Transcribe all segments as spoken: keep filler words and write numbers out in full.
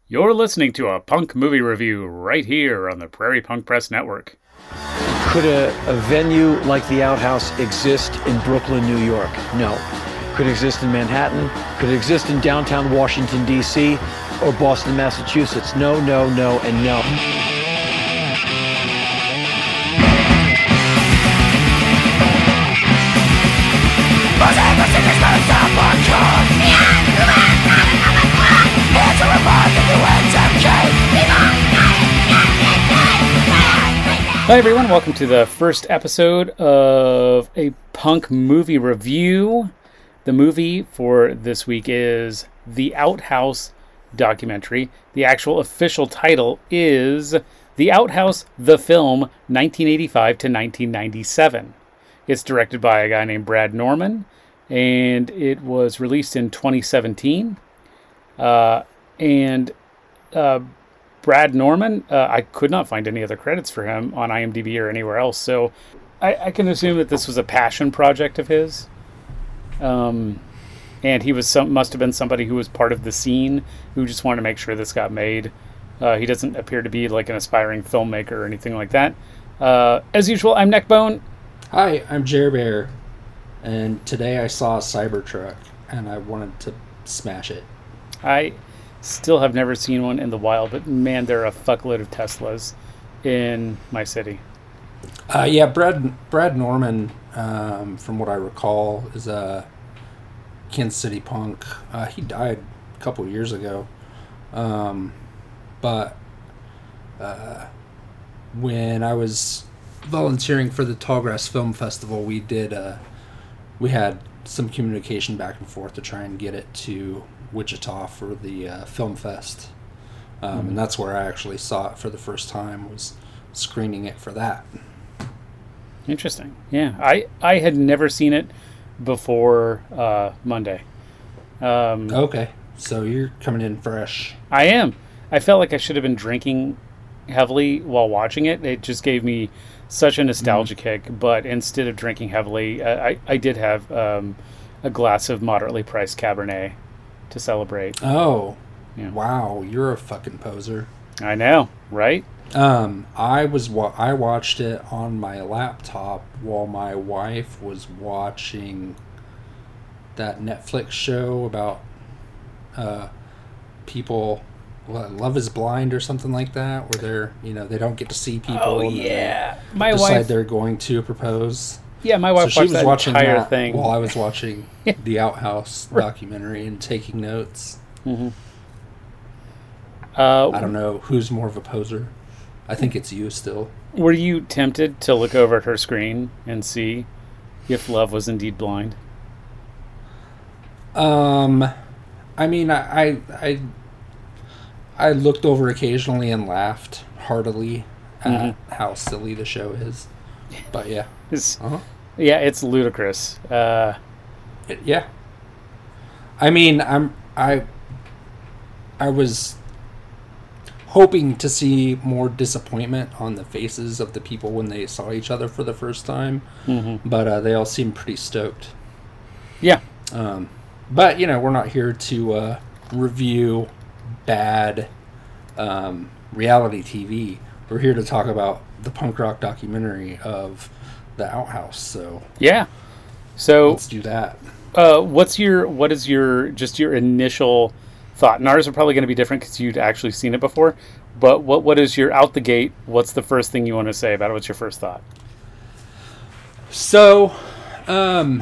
You're listening to a punk movie review right here on the Prairie Punk Press Network. Could a, a venue like the Outhouse exist in Brooklyn, New York? No. Could it exist in Manhattan? Could it exist in downtown Washington, D C? Or Boston, Massachusetts? No, no, no, and no. Hi everyone, welcome to the first episode of a punk movie review. The movie for this week is The Outhouse documentary. The actual official title is The Outhouse, the Film, nineteen eighty-five to nineteen ninety-seven. It's directed by a guy named Brad Norman, and it was released in twenty seventeen. Uh, and uh, Brad Norman, uh, I could not find any other credits for him on IMDb or anywhere else, so I, I can assume that this was a passion project of his. Um, and he was some must have been somebody who was part of the scene who just wanted to make sure this got made. Uh, he doesn't appear to be like an aspiring filmmaker or anything like that. Uh, as usual, I'm Neckbone. Hi, I'm Jer Bear, and today I saw a Cybertruck, and I wanted to smash it. I still have never seen one in the wild, but man, there are a fuckload of Teslas in my city. Uh, yeah, Brad Brad Norman, um, from what I recall, is a Kansas City punk. Uh, he died a couple of years ago, um, but uh, when I was volunteering for the Tallgrass Film Festival, we did uh, we had some communication back and forth to try and get it to Wichita for the uh, film fest, um, mm-hmm. and that's where I actually saw it for the first time, was screening it for that. Interesting. Yeah, I I had never seen it before uh, Monday. Um, okay, so you're coming in fresh. I am. I felt like I should have been drinking heavily while watching it. It just gave me such a nostalgia mm-hmm. kick, but instead of drinking heavily, uh, I, I did have um, a glass of moderately priced Cabernet to celebrate. Oh, yeah. Wow, you're a fucking poser. I know, right? Um, I was wa- I watched it on my laptop while my wife was watching that Netflix show about uh, people. What, Love is Blind or something like that, where they're, you know, they don't get to see people. Oh, and yeah. They my decide wife, there going to propose. Yeah, my wife so watched she was that watching entire that thing while I was watching the Outhouse documentary and taking notes. Mm-hmm. Uh, I don't know who's more of a poser. I think it's you still. Were you tempted to look over at her screen and see if Love was indeed blind? Um, I mean, I, I, I, I looked over occasionally and laughed heartily at mm-hmm. how silly the show is. But yeah, it's, uh-huh. yeah, it's ludicrous. Uh, it, yeah. I mean, I'm I. I was hoping to see more disappointment on the faces of the people when they saw each other for the first time, mm-hmm. but uh, they all seemed pretty stoked. Yeah. Um, but, you know, we're not here to uh, review bad um, reality T V. We're here to talk about the punk rock documentary of The Outhouse. So yeah. So let's do that. Uh, what's your what is your just your initial thought? And ours are probably going to be different because you'd actually seen it before. But what what is your out the gate? What's the first thing you want to say about it? What's your first thought? So, um,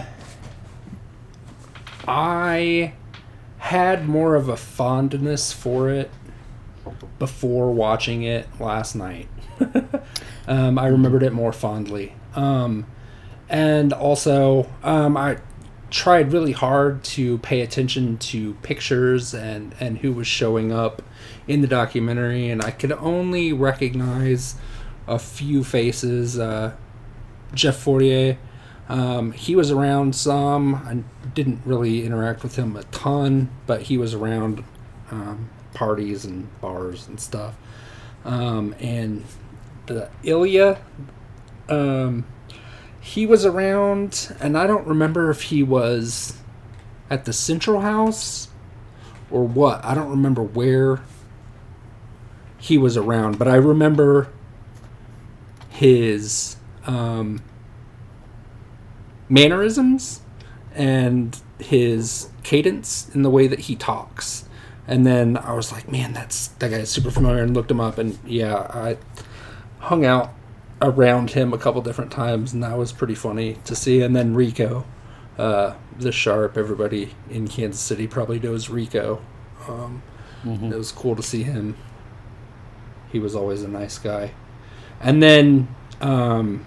I had more of a fondness for it before watching it last night. um, I remembered it more fondly. Um, and also, um, I tried really hard to pay attention to pictures and, and who was showing up in the documentary, and I could only recognize a few faces. Uh, Jeff Fortier, um, he was around some. I didn't really interact with him a ton, but he was around um, parties and bars and stuff. Um, and the Ilya, um, he was around, and I don't remember if he was at the Central House or what. I don't remember where he was around. But I remember his um, mannerisms and his cadence in the way that he talks. And then I was like, man, that's that guy's super familiar, and looked him up, and yeah, I hung out around him a couple different times, and that was pretty funny to see. And then Rico, uh, the Sharp, everybody in Kansas City probably knows Rico. Um, mm-hmm. It was cool to see him. He was always a nice guy. And then, um,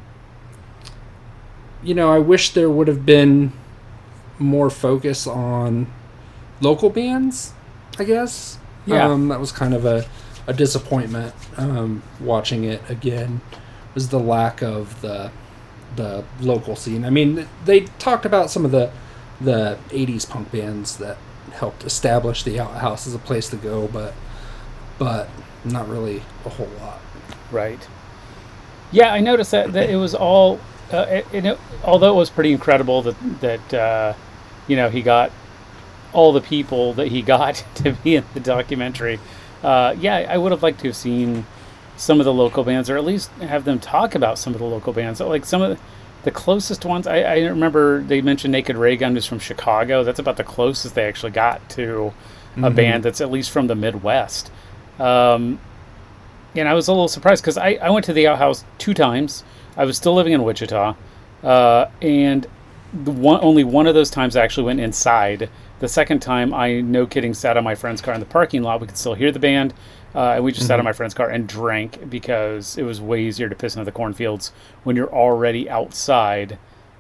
you know, I wish there would have been more focus on local bands, I guess. Yeah. Um, that was kind of a, a disappointment um, watching it again, was the lack of the the local scene. I mean, they talked about some of the the eighties punk bands that helped establish the Outhouse as a place to go, but but not really a whole lot. Right. Yeah, I noticed that, that it was all, uh, it, it, although it was pretty incredible that, that uh, you know, he got all the people that he got to be in the documentary. Uh, yeah, I would have liked to have seen some of the local bands, or at least have them talk about some of the local bands. Like some of the, the closest ones, I, I remember they mentioned Naked Ray Gun was from Chicago. That's about the closest they actually got to a mm-hmm. band that's at least from the Midwest. Um, and I was a little surprised because I, I went to the Outhouse two times. I was still living in Wichita. Uh, and the one, only one of those times I actually went inside. The second time, I, no kidding, sat on my friend's car in the parking lot. We could still hear the band. Uh, and we just mm-hmm. sat on my friend's car and drank because it was way easier to piss into the cornfields when you're already outside.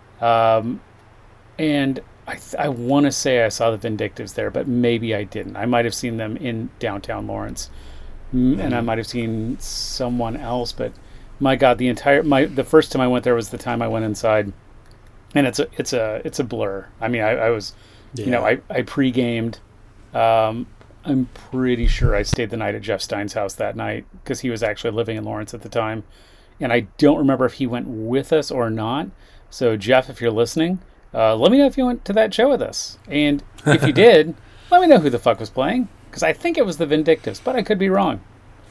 Um, and I, th- I want to say I saw the Vindictives there, but maybe I didn't. I might have seen them in downtown Lawrence. Mm-hmm. And I might have seen someone else. But my God, the entire my the first time I went there was the time I went inside. And it's a, it's a, it's a blur. I mean, I, I was... Yeah. You know, I, I pre-gamed. Um, I'm pretty sure I stayed the night at Jeff Stein's house that night because he was actually living in Lawrence at the time. And I don't remember if he went with us or not. So, Jeff, if you're listening, uh, let me know if you went to that show with us. And if you did, let me know who the fuck was playing, because I think it was the Vindictives, but I could be wrong.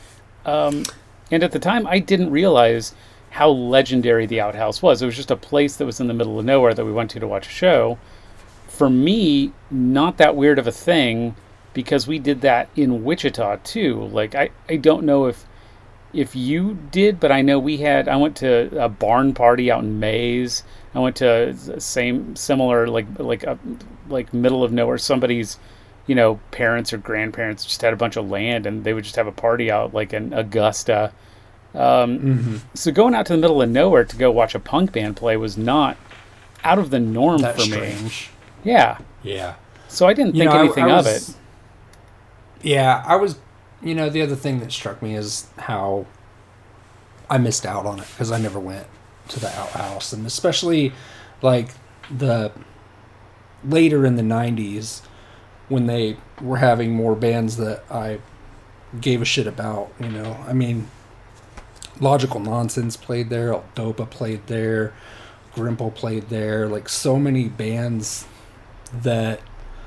Um, and at the time, I didn't realize how legendary the Outhouse was. It was just a place that was in the middle of nowhere that we went to to watch a show. For me, not that weird of a thing, because we did that in Wichita too. Like, I, I don't know if if you did, but I know we had, I went to a barn party out in Mays. I went to same, similar, like, like, a, like middle of nowhere. Somebody's, you know, parents or grandparents just had a bunch of land and they would just have a party out like in Augusta. Um, mm-hmm. So going out to the middle of nowhere to go watch a punk band play was not out of the norm That's for strange. me. Yeah. Yeah. So I didn't you think know, anything I, I of was, it. Yeah, I was, you know, the other thing that struck me is how I missed out on it because I never went to the Outhouse. And especially like the later in the nineties when they were having more bands that I gave a shit about, you know. I mean, Logical Nonsense played there, Dopa played there, Grimple played there, like so many bands that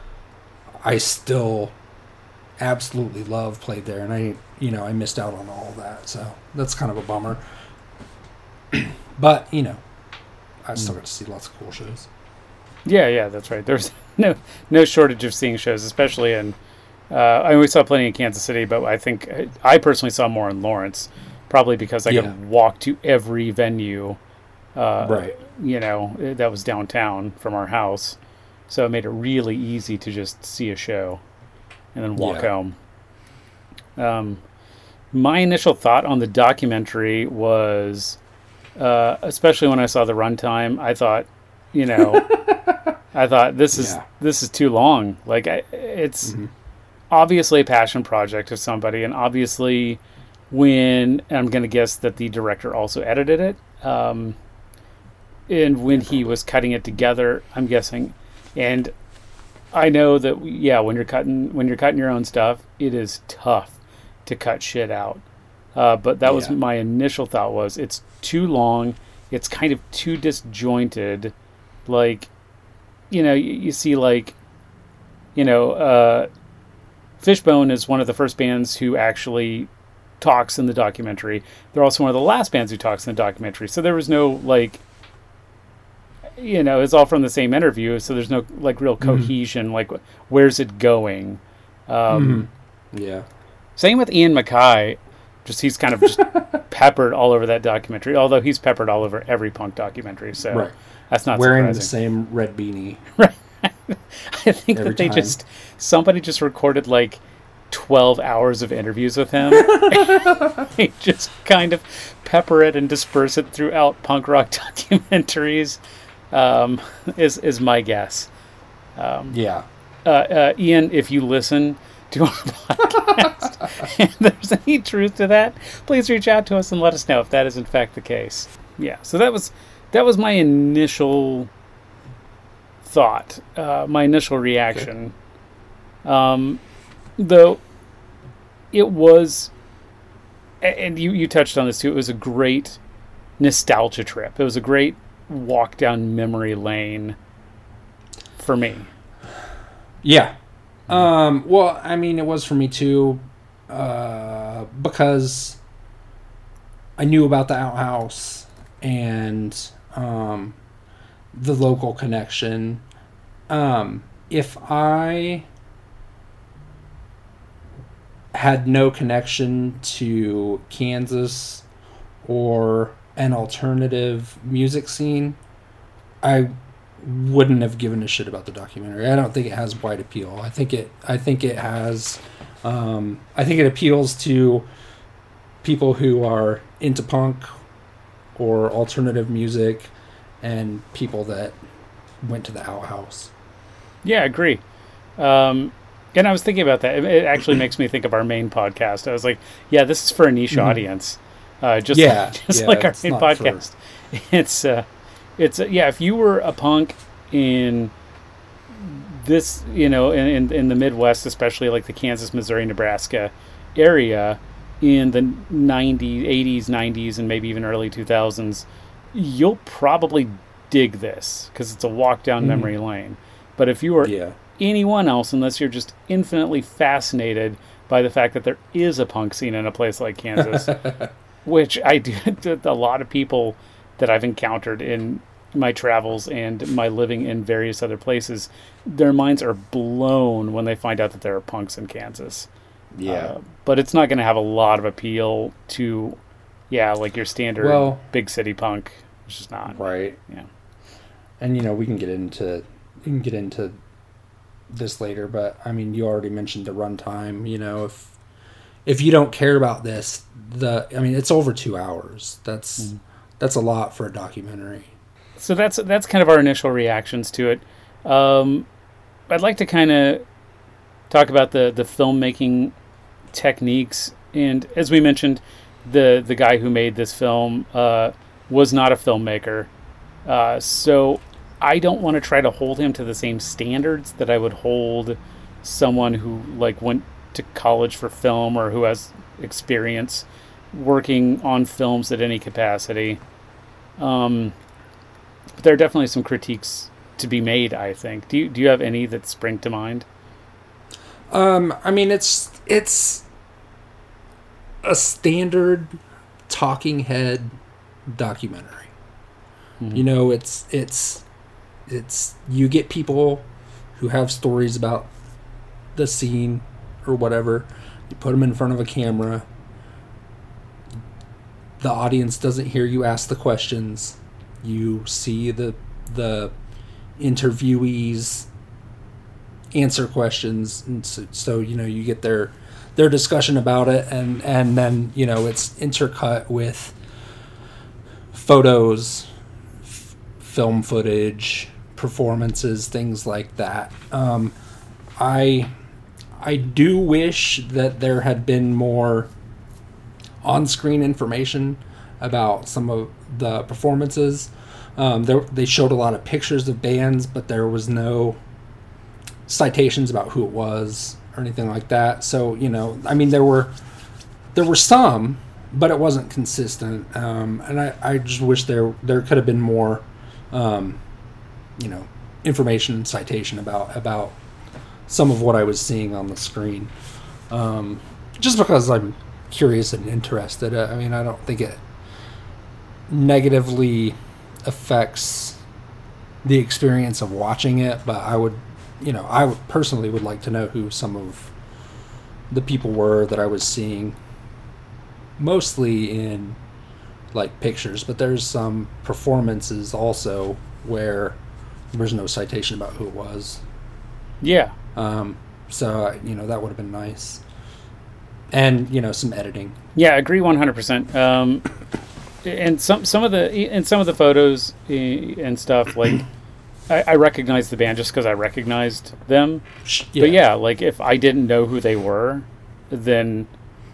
I still absolutely love played there, and I, you know, I missed out on all of that, so that's kind of a bummer. But, you know, I still got to see lots of cool shows. Yeah, yeah, that's right. There's no no shortage of seeing shows, especially in, uh, I mean, we saw plenty in Kansas City, but I think, I personally saw more in Lawrence, probably because I yeah. could walk to every venue, uh, right. you know, that was downtown from our house. So it made it really easy to just see a show and then walk yeah. home. Um, my initial thought on the documentary was, uh, especially when I saw the runtime, I thought, you know, I thought this is yeah. this is too long. Like I, it's mm-hmm. obviously a passion project of somebody, and obviously, when and I'm going to guess that the director also edited it, um, and when he was cutting it together, I'm guessing. And I know that, yeah, when you're cutting when you're cutting your own stuff, it is tough to cut shit out. Uh, but that yeah. was my initial thought was it's too long. It's kind of too disjointed. Like, you know, you, you see like, you know, uh, Fishbone is one of the first bands who actually talks in the documentary. They're also one of the last bands who talks in the documentary. So there was no, like, you know, it's all from the same interview. So there's no, like, real cohesion. Mm-hmm. Like, where's it going? Um, mm-hmm. Yeah. Same with Ian MacKaye. Just he's kind of just peppered all over that documentary. Although he's peppered all over every punk documentary. So right. that's not wearing surprising. The same red beanie. Right. I think every that they time. just, somebody just recorded, like, twelve hours of interviews with him. They just kind of pepper it and disperse it throughout punk rock documentaries, um, is is my guess. Um, yeah. Uh, uh, Ian, if you listen to our podcast and there's any truth to that, please reach out to us and let us know if that is in fact the case. Yeah. So that was that was my initial thought, uh, my initial reaction. Um, though it was, and you, you touched on this too, it was a great nostalgia trip. It was a great walk down memory lane for me. Yeah. Um, well, I mean, it was for me too, uh, because I knew about the outhouse and um, the local connection. Um, if I had no connection to Kansas or an alternative music scene, I wouldn't have given a shit about the documentary. I don't think it has wide appeal. I think it I think it has um, I think it appeals to people who are into punk or alternative music and people that went to the outhouse. Yeah, I agree. Um, and I was thinking about that. It, it actually makes me think of our main podcast. I was like, yeah, this is for a niche mm-hmm. audience. Uh, just yeah, like, just yeah, like our main podcast. For... It's, uh, it's uh, yeah, if you were a punk in this, you know, in, in, in the Midwest, especially like the Kansas, Missouri, Nebraska area in the nineties, eighties, nineties, and maybe even early two thousands, you'll probably dig this because it's a walk down mm. memory lane. But if you were yeah. anyone else, unless you're just infinitely fascinated by the fact that there is a punk scene in a place like Kansas, which I do, a lot of people that I've encountered in my travels and my living in various other places, their minds are blown when they find out that there are punks in Kansas. Yeah. Uh, but it's not going to have a lot of appeal to, yeah, like your standard well, big city punk. It's just not. Right. Yeah. And, you know, we can get into, we can get into this later, but I mean, you already mentioned the runtime. You know, if, if you don't care about this, the, I mean, it's over two hours. That's, mm-hmm. that's a lot for a documentary. So that's that's kind of our initial reactions to it. Um, I'd like to kind of talk about the, the filmmaking techniques. And as we mentioned, the, the guy who made this film uh, was not a filmmaker. Uh, so I don't want to try to hold him to the same standards that I would hold someone who like went to college for film or who has experience working on films at any capacity. Um, but there are definitely some critiques to be made, I think. Do you, do you have any that spring to mind? Um, I mean, it's, it's a standard talking head documentary. Mm-hmm. You know, it's, it's, it's, you get people who have stories about the scene or whatever. You put them in front of a camera. The audience doesn't hear you ask the questions. You see the the interviewees answer questions, and so, so you know you get their their discussion about it, and and then you know it's intercut with photos, f- film footage, performances, things like that. Um, I I do wish that there had been more on-screen information about some of the performances. Um, there, they showed a lot of pictures of bands, but there was no citations about who it was or anything like that. So, you know, I mean, there were there were some, but it wasn't consistent. Um, and I, I just wish there there could have been more, um, you know, information and citation about about some of what I was seeing on the screen. Um, just because I'm curious and interested. I mean, I don't think it negatively affects the experience of watching it, but I would, you know, I would personally would like to know who some of the people were that I was seeing, mostly in like pictures, but there's some performances also where there's no citation about who it was. Yeah. Um, so, you know, that would have been nice. And, you know, some editing. Yeah, I agree one hundred percent. Um, and some some of the and some of the photos and stuff, like, I, I recognized the band just because I recognized them. Yeah. But yeah, like, if I didn't know who they were, then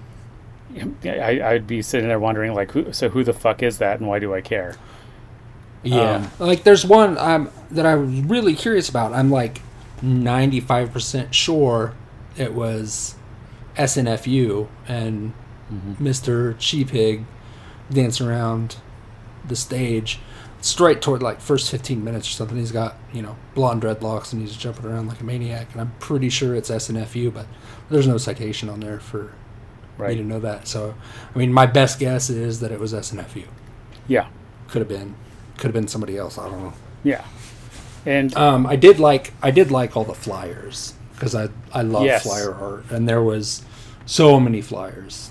I, I'd be sitting there wondering, like, who, so who the fuck is that and why do I care? Yeah. Um, like, there's one um, that I was really curious about. I'm, like, ninety-five percent sure it was S N F U and mm-hmm. Mister Cheapig dancing around the stage straight toward, like, first fifteen minutes or something. He's got, you know, blonde dreadlocks and he's jumping around like a maniac, and I'm pretty sure it's S N F U, but there's no citation on there for right. me to know that. So, I mean, my best guess is that it was S N F U. Yeah. Could have been. Could have been somebody else. I don't know. Yeah. And um, I did like I did like all the flyers because I I love yes. flyer art, and there was so many flyers.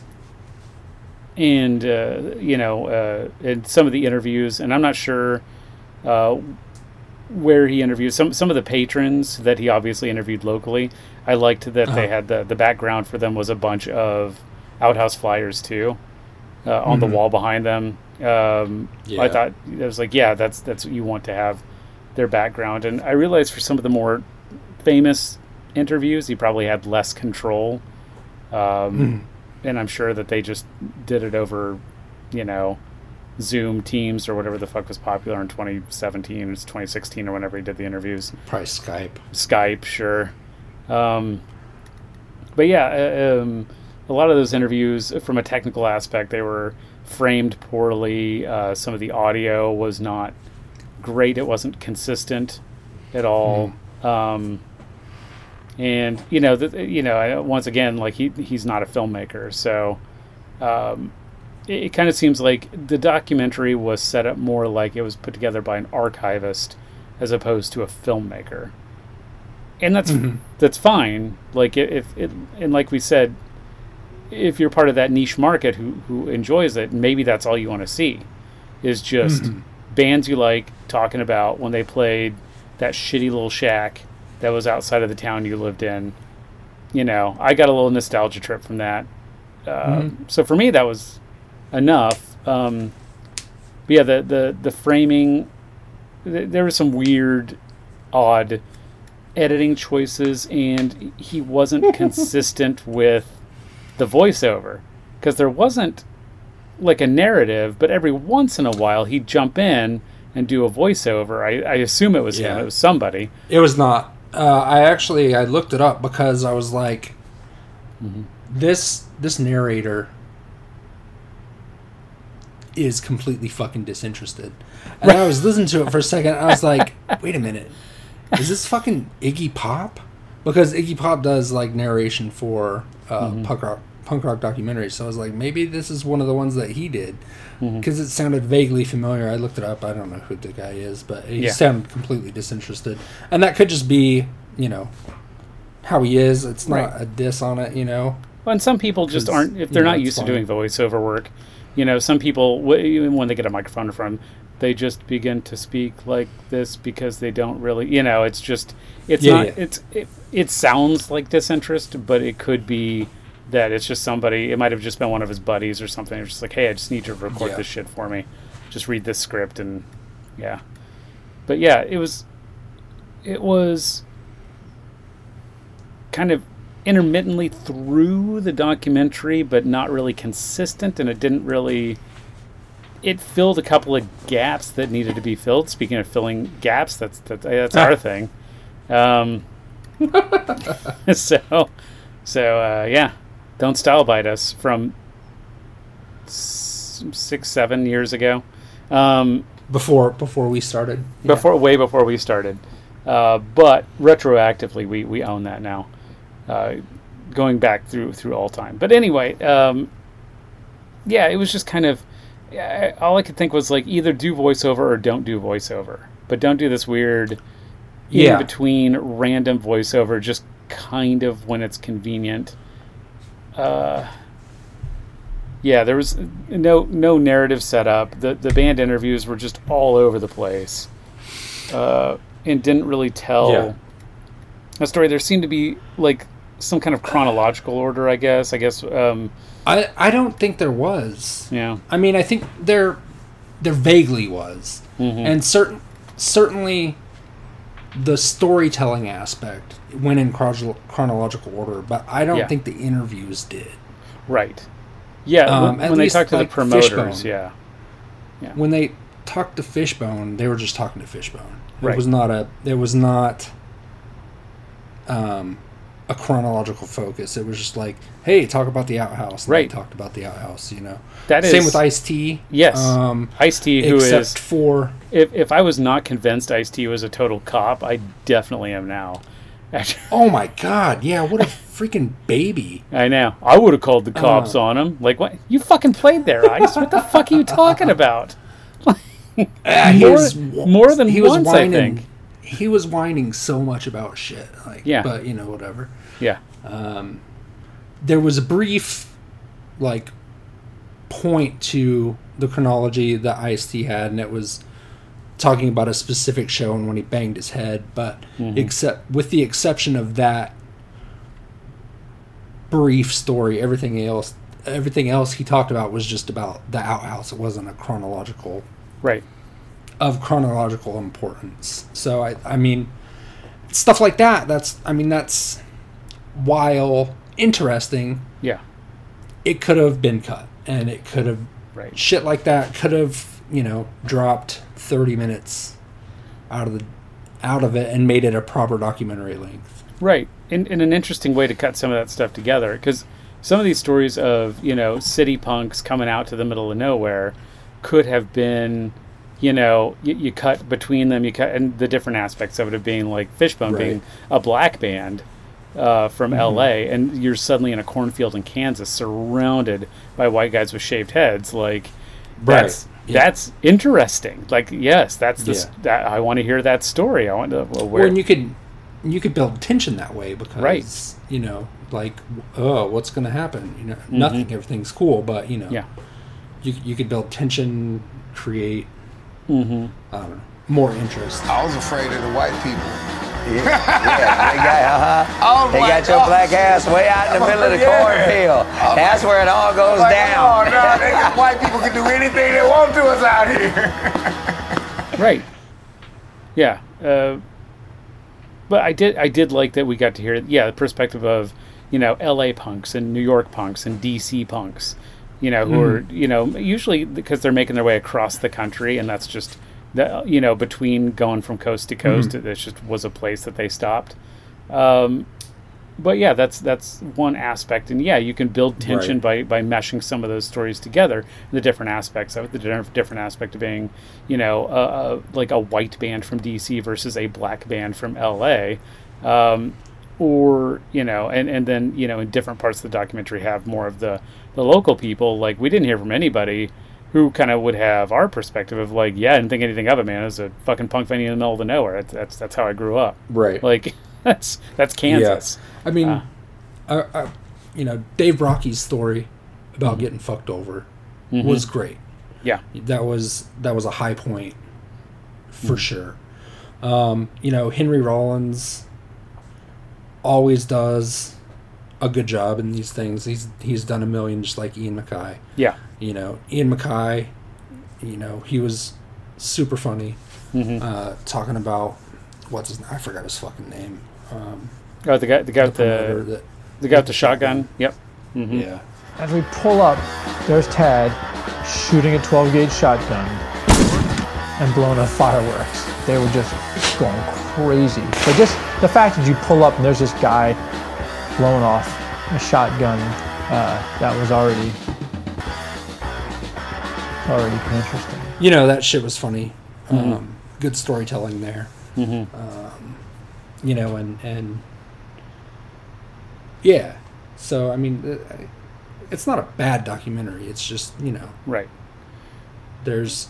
And uh, you know, uh, in some of the interviews, and I'm not sure uh, where he interviewed some some of the patrons that he obviously interviewed locally. I liked that uh-huh. they had the the background for them was a bunch of Outhouse flyers too uh, on mm-hmm. the wall behind them. Um, yeah. I thought it was like, yeah, that's that's what you want to have their background. And I realized for some of the more famous interviews, he probably had less control. Um, mm. And I'm sure that they just did it over, you know, Zoom, Teams, or whatever the fuck was popular in twenty seventeen. It's twenty sixteen or whenever he did the interviews. Probably Skype. Skype, sure. Um, but yeah, uh, um, a lot of those interviews, from a technical aspect, they were framed poorly. Uh, some of the audio was not great. It wasn't consistent at all. Mm. Um, and you know, the, you know, once again, like he he's not a filmmaker, so um, it, it kind of seems like the documentary was set up more like it was put together by an archivist as opposed to a filmmaker. And that's mm-hmm. that's fine. Like if it, and like we said, if you're part of that niche market who, who enjoys it, maybe that's all you want to see is just mm-hmm. bands you like talking about when they played that shitty little shack that was outside of the town you lived in. You know, I got a little nostalgia trip from that. Uh, mm-hmm. So for me, that was enough. Um, but yeah, the, the, the framing, th- there were some weird, odd editing choices, and he wasn't consistent with the voiceover, because there wasn't like a narrative, but every once in a while he'd jump in and do a voiceover. I, I assume it was yeah. him. It was somebody. It was not. Uh, I actually I looked it up because I was like, mm-hmm. this this narrator is completely fucking disinterested. And I was listening to it for a second. And I was like, wait a minute, is this fucking Iggy Pop? Because Iggy Pop does like narration for uh, mm-hmm. punk rock punk rock documentaries. So I was like, maybe this is one of the ones that he did, because mm-hmm. it sounded vaguely familiar. I looked it up. I don't know who the guy is, but he yeah. sounded completely disinterested. And that could just be, you know, how he is. It's not right. a diss on it, you know. Well, and some people just aren't, if they're you know, not used fine. to doing voiceover work, you know, some people, even when they get a microphone in front, they just begin to speak like this because they don't really, you know, it's just, it's yeah, not, yeah. it's, it, it sounds like disinterest, but it could be that it's just somebody, it might have just been one of his buddies or something. It's just like, hey, I just need you to record yeah. this shit for me. Just read this script and, yeah. But yeah, it was, it was kind of intermittently through the documentary, but not really consistent, and it didn't really, it filled a couple of gaps that needed to be filled. Speaking of filling gaps, that's that's, that's our thing. Um, so, so uh, yeah, Don't Style Bite Us from s- six, seven years ago. Um, before before we started. Before yeah. way before we started. Uh, but retroactively, we, we own that now. Uh, going back through through all time. But anyway, um, yeah, it was just kind of, yeah, all I could think was like either do voiceover or don't do voiceover, but don't do this weird Yeah. in between random voiceover, just kind of when it's convenient. Uh, yeah, there was no no narrative set up. The the band interviews were just all over the place, uh, and didn't really tell Yeah. a story. There seemed to be like some kind of chronological order, I guess. I guess. Um, I I don't think there was. yeah. I mean, I think there there vaguely was, Mhm. and certain certainly the storytelling aspect went in chrono- chronological order, but I don't Yeah. think the interviews did. Right. Yeah. Um, when at when they least, talked to like, the promoters, Fishbone. yeah. When they talked to Fishbone, they were just talking to Fishbone. It Right. was not a. It was not. Um, a chronological focus. It was just like, hey, talk about the outhouse. And Right. They talked about the outhouse. You know. That is Same with Ice-T. Yes. Um, Ice-T, who except is for if if I was not convinced Ice-T was a total cop, I definitely am now. Actually, oh my god, yeah, what a freaking baby. I know. I would have called the cops Uh. on him. Like, what? You fucking played there, Ice. What the fuck are you talking about? Ah, he More- was- more than he was once, I whining, think. He was whining so much about shit. Like, Yeah. but you know, whatever. Yeah. Um, there was a brief, like, point to the chronology that Ice-T had, and it was talking about a specific show and when he banged his head. But Mhm. except with the exception of that brief story, everything else, everything else he talked about was just about the outhouse. It wasn't a chronological Right. of chronological importance. So I, I mean, stuff like that. That's, I mean, that's while interesting. Yeah. It could have been cut, and it could have Right. shit like that could have, you know, dropped thirty minutes out of the out of it and made it a proper documentary length. Right. In, in an interesting way to cut some of that stuff together. Because some of these stories of, you know, city punks coming out to the middle of nowhere could have been, you know, you, you cut between them, you cut, and the different aspects of it of being like Fishbone Right. being a black band uh, from Mhm. L A, and you're suddenly in a cornfield in Kansas surrounded by white guys with shaved heads. Like, that's Right. Yeah. that's interesting. Like, yes, that's this. Yeah. That I want to hear that story. I want to. Well, where, Well, and you could you could build tension that way because Right. you know, like, oh, what's going to happen? You know, nothing. Everything's cool, but you know, yeah. you you could build tension, create Mm-hmm. I don't know, more interest. I was afraid of the white people. Yeah, yeah, they got, uh-huh. Oh They my got your God. black ass way out in the middle of the Yeah. cornfield. Oh That's where it all goes Like, down. oh, no, they got white people can do anything they want to us out here. Right. Yeah. Uh, but I did I did like that we got to hear yeah the perspective of, you know, L A punks and New York punks and D C punks, you know, who are, you know, usually because they're making their way across the country, and that's just the, you know, between going from coast to coast, it just was a place that they stopped. Um, but yeah, that's that's one aspect, and yeah, you can build tension by, by meshing some of those stories together. The different aspects of it, the different different aspect of being, you know, uh, uh, like a white band from D C versus a black band from L A, um, or you know, and, and then you know, in different parts of the documentary have more of the the local people. Like, we didn't hear from anybody who kind of would have our perspective of like, yeah, I didn't think anything of it, man. It was a fucking punk venue in the middle of the nowhere. That's that's, that's how I grew up. Right. Like, that's that's Kansas. I mean, Uh. I, I, you know, Dave Rocky's story about getting fucked over was great. Yeah. That was that was a high point for sure. Um, you know, Henry Rollins always does a good job in these things. He's he's done a million, just like Ian MacKaye. Yeah. You know, Ian MacKaye, you know, he was super funny, Mhm. uh, talking about what's his I forgot his fucking name. Um, Oh, the guy, the guy with promoter the that- the guy with the shotgun. Yep. hmm yeah. As we pull up, there's Tad shooting a twelve gauge shotgun and blowing up fireworks. They were just going crazy. But just the fact that you pull up and there's this guy blowing off a shotgun, uh, that was already already pretty interesting. You know, that shit was funny. Um, good storytelling there. hmm Um, you know, and and yeah. So I mean, uh, it's not a bad documentary. It's just, you know, Right. there's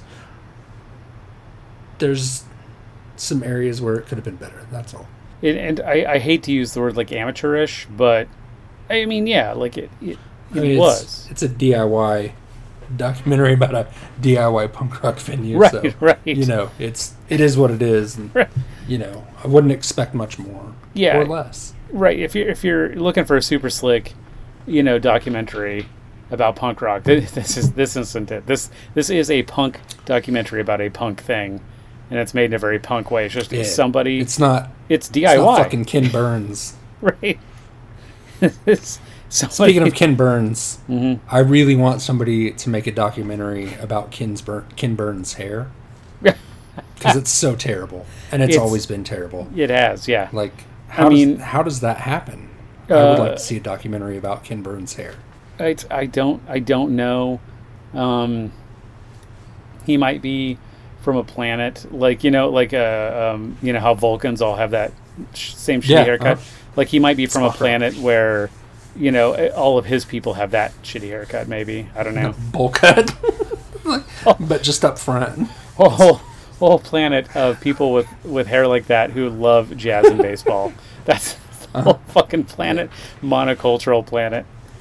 there's some areas where it could have been better. That's all. It, and I, I hate to use the word like amateurish, but I mean, yeah, like it, it, I it mean, was. It's, it's a D I Y documentary about a D I Y punk rock venue. Right, so, right. You know, it's it is what it is. And, Right. you know, I wouldn't expect much more Yeah. or less. Right. If you're if you're looking for a super slick, you know, documentary about punk rock, this, this is this isn't it. This this is a punk documentary about a punk thing, and it's made in a very punk way. It's just Yeah, somebody. It's not. It's It's not D I Y. fucking Ken Burns. Right. It's somebody, Speaking of Ken Burns, Mhm. I really want somebody to make a documentary about Ken's Bur- Ken Burns' hair because it's so terrible, and it's, It's- always been terrible. it has, yeah. Like, how mean- does, how does that happen? I would like Uh, to see a documentary about Ken Burns' hair. I, I don't I don't know. Um, he might be from a planet like you know like uh, um, you know how Vulcans all have that sh- same shitty Yeah, haircut. uh-huh. Like he might be from a not right. planet where you know all of his people have that shitty haircut. Maybe I don't know. Bowl cut, but just up front. A whole whole planet of people with with hair like that who love jazz and baseball. That's the whole fucking planet, monocultural planet.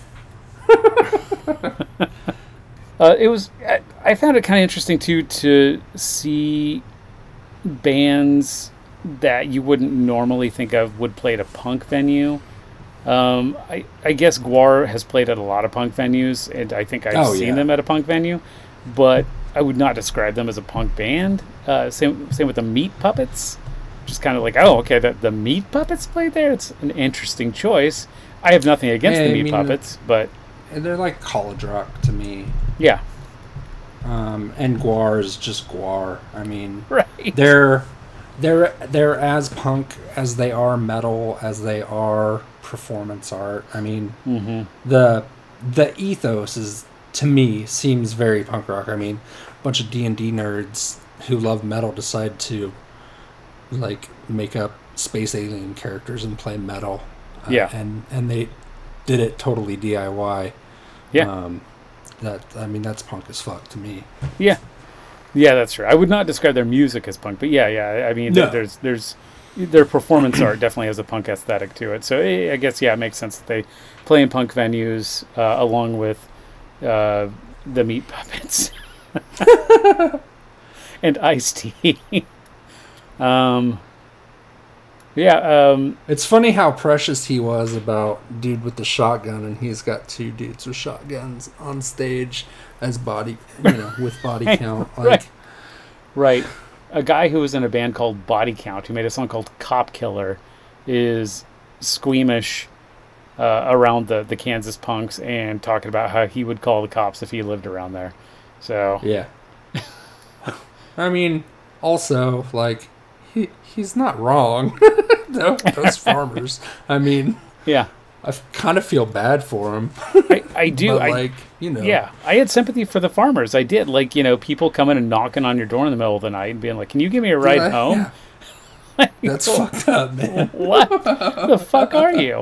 uh, it was. I, I found it kind of interesting too to see bands that you wouldn't normally think of would play at a punk venue. Um, I, I guess Gwar has played at a lot of punk venues, and I think I've Oh, seen yeah. them at a punk venue, but I would not describe them as a punk band. Uh, same same with the Meat Puppets. Just kind of like, oh, okay, the, the Meat Puppets played there? It's an interesting choice. I have nothing against Yeah, the I Meat mean, Puppets, but And they're like college rock to me. yeah. Um, and Guar is just Guar. I mean, Right. they're they're they're as punk as they are metal, as they are performance art. I mean, Mm-hmm. the the ethos is, to me, seems very punk rock. I mean, a bunch of D and D nerds who love metal decide to like make up space alien characters and play metal. Uh, Yeah. and and they did it totally D I Y. Yeah. Um, that I mean, that's punk as fuck to me. Yeah, yeah, that's true. I would not describe their music as punk, but yeah, yeah. I mean, No. there's there's their performance art definitely has a punk aesthetic to it. So eh, I guess yeah, it makes sense that they play in punk venues uh, along with uh, the Meat Puppets and Ice-T. um, yeah. Um, It's funny how precious he was about dude with the shotgun, and he's got two dudes with shotguns on stage as body, you know, with body count. Like, Right. Right. A guy who was in a band called Body Count, who made a song called Cop Killer, is squeamish uh, around the, the Kansas punks and talking about how he would call the cops if he lived around there. So, yeah. I mean, also, like, he he's not wrong. Tho- Those farmers. I mean, yeah. I kind of feel bad for him. I, I do. But, I, like, you know. yeah. I had sympathy for the farmers. I did. Like, you know, people coming and knocking on your door in the middle of the night and being like, can you give me a ride Yeah, home? yeah. That's fucked up, man. What the fuck are you?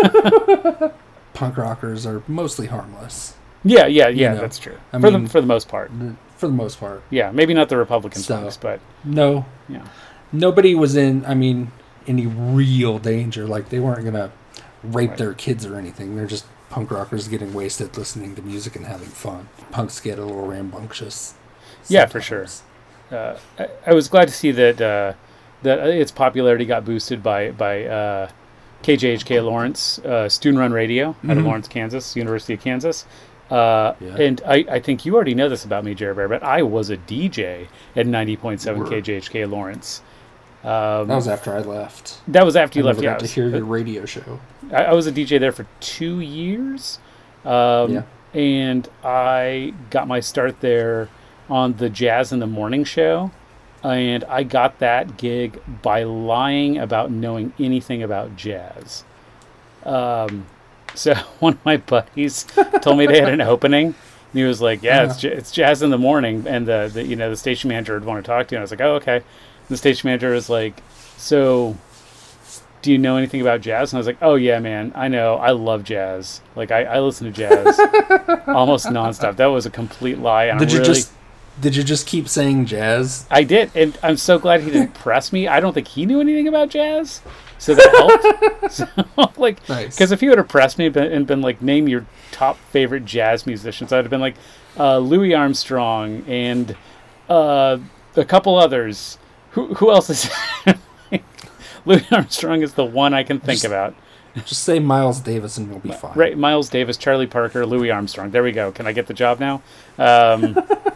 Punk rockers are mostly harmless, Yeah, yeah, yeah, know, that's true. I for, mean- the, for the most part. for the most part. Yeah, maybe not the Republican So- punks, but No, yeah. nobody was in, I mean, any real danger. Like, they weren't gonna rape Right. their kids or anything. They're just punk rockers getting wasted, listening to music and having fun. Punks get a little rambunctious. Yeah, for sure. sometimes. Uh, I, I was glad to see that uh, that its popularity got boosted by by uh, K J H K Lawrence, uh, Student Run Radio out of Mhm. Lawrence, Kansas, University of Kansas. Uh, Yeah. And I, I think you already know this about me, Jerry Bear, but I was a D J at ninety point seven Word. K J H K Lawrence. Um, That was after I left. that was after you I left. never Yeah, got I to was- hear your radio show. I, I was a D J there for two years. Um, Yeah. And I got my start there on the Jazz in the Morning show. And I got that gig by lying about knowing anything about jazz. Um, so one of my buddies told me they had an opening. And he was like, yeah, it's, j- it's Jazz in the Morning. And the, the, you know, the station manager would want to talk to you. And I was like, oh, okay. And the station manager was like, so... do you know anything about jazz? And I was like, oh yeah, man, I know. I love jazz. Like I, I listen to jazz almost nonstop. That was a complete lie. And Did I'm you really, just did you just keep saying jazz? I did, and I'm so glad he didn't press me. I don't think he knew anything about jazz, so that helped. So, like, Nice. because if he would have pressed me and been, and been like, name your top favorite jazz musicians, I'd have been like, uh, Louis Armstrong and uh, a couple others. Who who else is? Louis Armstrong is the one I can think Just- about. Just say Miles Davis and you'll be fine. Right, Miles Davis, Charlie Parker, Louis Armstrong. There we go. Can I get the job now? Um,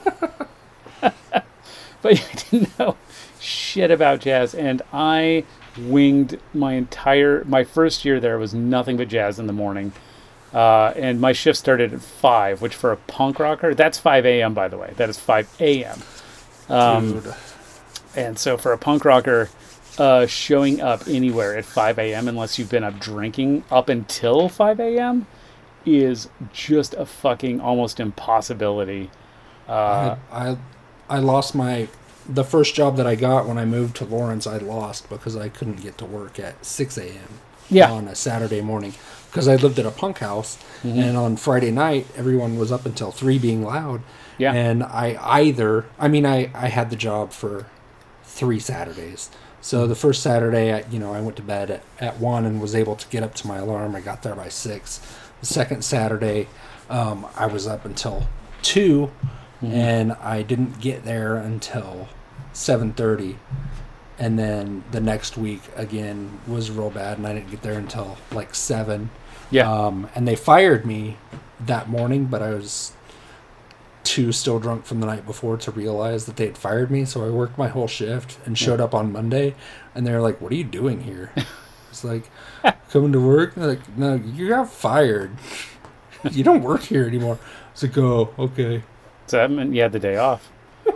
but I didn't know shit about jazz, and I winged my entire my first year there was nothing but jazz in the morning, uh, and my shift started at five, which for a punk rocker, that's five a.m. by the way. That is five a.m. Um, Dude. and so for a punk rocker, uh, showing up anywhere at five a.m. unless you've been up drinking up until five a.m. is just a fucking almost impossibility. Uh, I, I I lost my the first job that I got when I moved to Lawrence. I lost because I couldn't get to work at six a.m. Yeah. on a Saturday morning because I lived at a punk house, Mm-hmm. and on Friday night everyone was up until three being loud. Yeah. and I either I mean I I had the job for three Saturdays. So the first Saturday, I, you know, I went to bed at, at one and was able to get up to my alarm. I got there by six. The second Saturday, um, I was up until two, Mm-hmm. and I didn't get there until seven thirty. And then the next week again was real bad, and I didn't get there until like seven. yeah. Um, and they fired me that morning, but I was too still drunk from the night before to realize that they had fired me. So I worked my whole shift and showed up on Monday, and they were like, "What are you doing here?" It's like, coming to work. They're like, "No, you got fired. You don't work here anymore." I was like, "Oh, okay." So that meant you had the day off.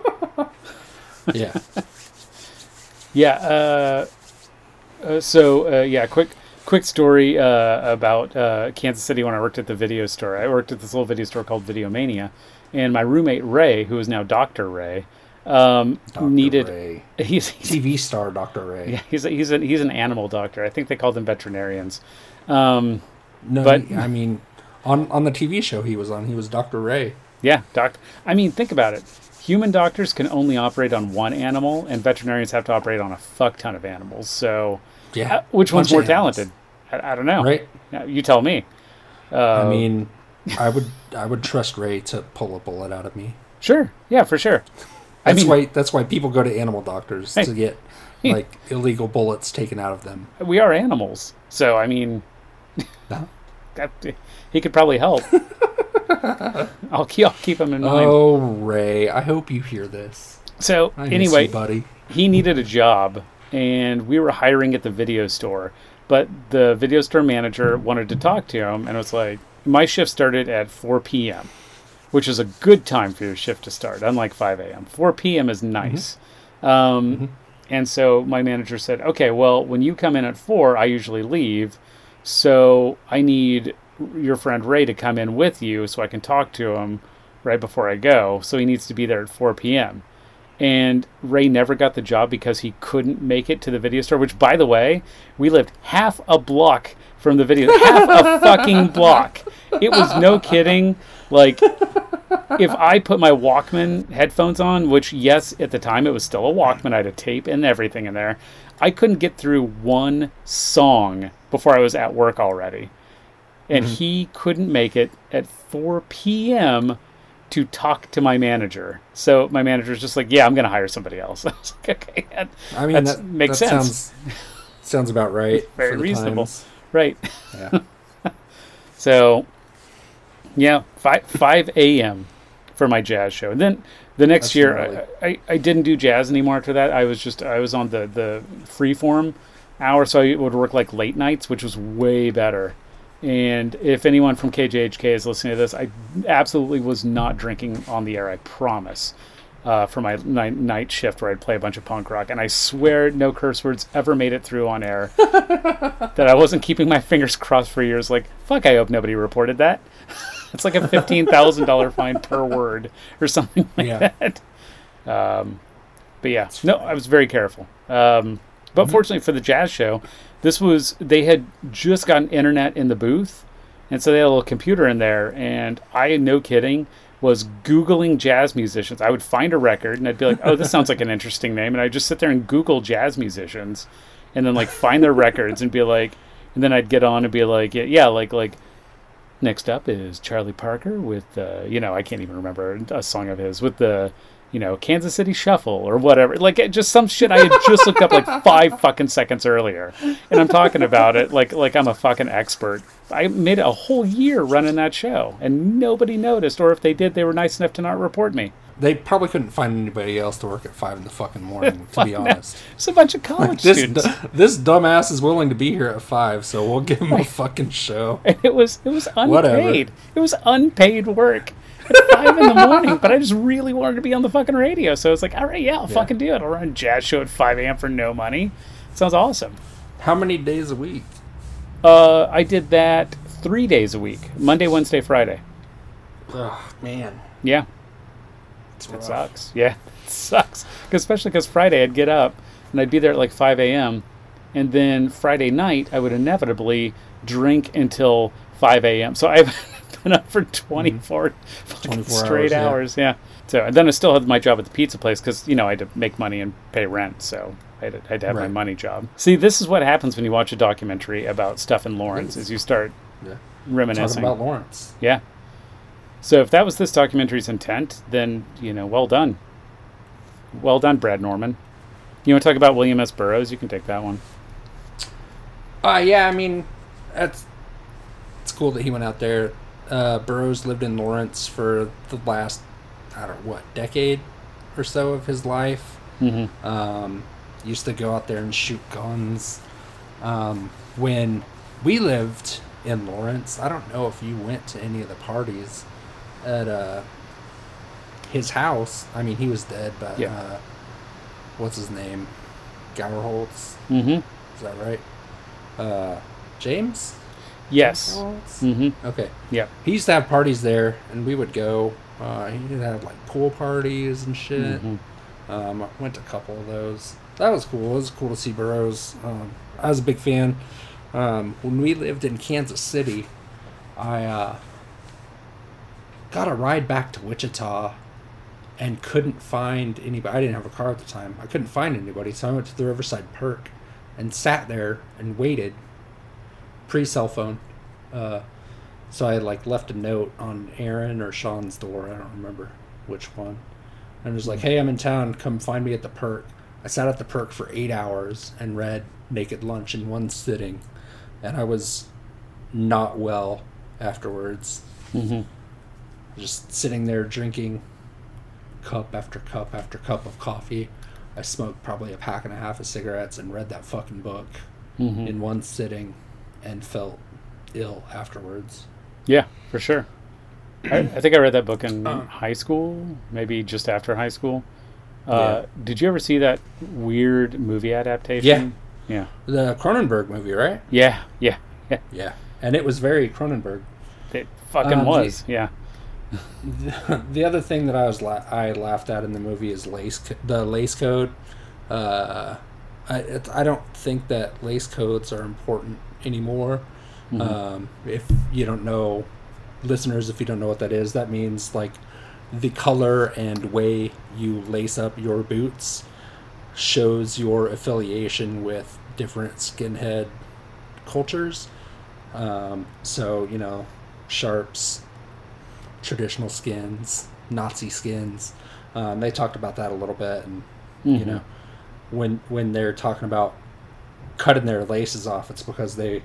Yeah. Yeah. Uh, uh, so uh, yeah, quick quick story uh, about uh, Kansas City when I worked at the video store. I worked at this little video store called Videomania, and my roommate Ray, who is now Doctor Ray, um, Doctor needed. Ray. He's, he's T V star Doctor Ray. yeah, he's a, he's a, he's an animal doctor. I think they called them veterinarians. Um, No, But- he- I mean, on on the T V show he was on, he was Doctor Ray. yeah, doc. I mean, think about it. Human doctors can only operate on one animal, and veterinarians have to operate on a fuck ton of animals. So, Yeah. uh, which one's Bunch more of animals. talented? I, I don't know. Right? Yeah, you tell me. Uh, I mean, I would I would trust Ray to pull a bullet out of me. Sure. Yeah, for sure. I That's mean- why that's why people go to animal doctors Hey. to get like illegal bullets taken out of them. We are animals, so I mean, No? that, he could probably help. I'll keep, I'll keep him in mind. Oh, Ray, I hope you hear this. So I miss anyway, you, buddy. he needed a job, and we were hiring at the video store. But the video store manager wanted to talk to him, and it was like, my shift started at four p.m., which is a good time for your shift to start, unlike five a.m. four p.m. is nice. Um, And so my manager said, okay, well, when you come in at four, I usually leave. So I need your friend Ray to come in with you so I can talk to him right before I go. So he needs to be there at four p.m. And Ray never got the job because he couldn't make it to the video store, which, by the way, we lived half a block from the video, half a fucking block. It was no kidding. Like, if I put my Walkman headphones on, which, yes, at the time it was still a Walkman, I had a tape and everything in there, I couldn't get through one song before I was at work already. And Mm-hmm. he couldn't make it at four p.m. to talk to my manager. So my manager's just like, yeah, I'm going to hire somebody else. I was like, okay, that, I mean, that's- that makes that sense. Sounds, sounds about right. Very for the reasonable. times. Right. Yeah. So, yeah, five five a.m. for my jazz show. And then the next That's year, gnarly. I, I, I didn't do jazz anymore after that. I was just, I was on the, the freeform hour, so I would work like late nights, which was way better. And if anyone from K J H K is listening to this, I absolutely was not drinking on the air, I promise, uh, for my night, night shift where I'd play a bunch of punk rock. And I swear no curse words ever made it through on air. That I wasn't keeping my fingers crossed for years. Like, fuck, I hope nobody reported that. It's like a fifteen thousand dollars fine per word or something like Yeah. that. Um, but yeah, no, I was very careful. Um, But fortunately for the jazz show, this was, they had just gotten internet in the booth. And so they had a little computer in there. And I, no kidding, was Googling jazz musicians. I would find a record and I'd be like, oh, this sounds like an interesting name. And I'd just sit there and Google jazz musicians and then like find their records and be like, and then I'd get on and be like, yeah, yeah like, like, next up is Charlie Parker with, uh, you know, I can't even remember a song of his, with the, you know, Kansas City Shuffle or whatever. Like, it, just some shit I had just looked up like five fucking seconds earlier. And I'm talking about it like like I'm a fucking expert. I made a whole year running that show, and nobody noticed. Or if they did, they were nice enough to not report me. They probably couldn't find anybody else to work at five in the fucking morning, to be honest. It's a bunch of college this, students. D- this dumbass is willing to be here at five, so we'll give him a fucking show. And it was it was unpaid. Whatever. It was unpaid work at five in the morning, but I just really wanted to be on the fucking radio. So it's like, all right, yeah, I'll Yeah. fucking do it. I'll run a jazz show at five a.m. for no money. Sounds awesome. How many days a week? Uh, I did that three days a week. Monday, Wednesday, Friday. Oh, man. Yeah. It's It rough. sucks. Yeah, it sucks. 'Cause especially because Friday I'd get up and I'd be there at like five a.m. And then Friday night I would inevitably drink until five a.m. So I've been up for twenty-four, fucking twenty-four straight hours, hours. Yeah. So and then I still had my job at the pizza place because, you know, I had to make money and pay rent. So I had to, I had to have my Right. money job. See, this is what happens when you watch a documentary about stuff in Lawrence is you start Yeah. reminiscing. Talking about Lawrence. Yeah. So if that was this documentary's intent, then, you know, well done. Well done, Brad Norman. You want to talk about William S. Burroughs? You can take that one. Uh, yeah, I mean, that's it's cool that he went out there. Uh, Burroughs lived in Lawrence for the last, I don't know, what, decade or so of his life. Mm-hmm. Um, used to go out there and shoot guns. Um, when we lived in Lawrence, I don't know if you went to any of the parties at uh, his house. I mean, he was dead, but Yeah. uh, what's his name? Gowerholtz? Mm-hmm. Is that right? Uh, James? Yes. Gowerholtz? Mm-hmm. Okay. Yeah. He used to have parties there, and we would go. Uh, he did have like pool parties and shit. Mhm. Um, I went to a couple of those. That was cool. It was cool to see Burroughs. Um, I was a big fan. Um, when we lived in Kansas City, I uh, got a ride back to Wichita and couldn't find anybody. I didn't have a car at the time. I couldn't find anybody, so I went to the Riverside Perk and sat there and waited. Pre-cell phone. Uh, so I like left a note on Aaron or Sean's door. I don't remember which one. And it was like, hey, I'm in town. Come find me at the Perk. I sat at the Perk for eight hours and read Naked Lunch in one sitting. And I was not well afterwards. Mm-hmm. Just sitting there drinking cup after cup after cup of coffee. I smoked probably a pack and a half of cigarettes and read that fucking book Mm-hmm. in one sitting and felt ill afterwards. Yeah, for sure. I, I think I read that book in Uh. high school, maybe just after high school. Uh, Did you ever see that weird movie adaptation? Yeah. The Cronenberg movie, right? Yeah. Yeah. Yeah. Yeah. And it was very Cronenberg. It fucking Um, was. Yeah. The, the other thing that I was la- I laughed at in the movie is lace co- the lace code. Uh, I it, I don't think that lace codes are important anymore. Mhm. Um, if you don't know, listeners, if you don't know what that is, that means like the color and way you lace up your boots shows your affiliation with different skinhead cultures. Um, so, you know, sharps, traditional skins, Nazi skins. Um, they talked about that a little bit, and you Mhm. know, when when they're talking about cutting their laces off, it's because they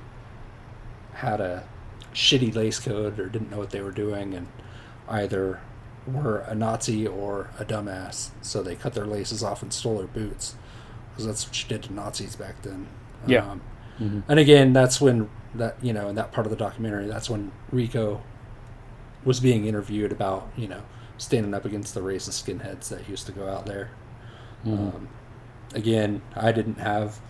had a shitty lace code or didn't know what they were doing, and either were a Nazi or a dumbass, so they cut their laces off and stole their boots, because that's what you did to Nazis back then. Yeah. Um, Mhm. and again, that's when that you know in that part of the documentary, that's when Rico was being interviewed about you know standing up against the racist skinheads that used to go out there. Mhm. Um, again, I didn't have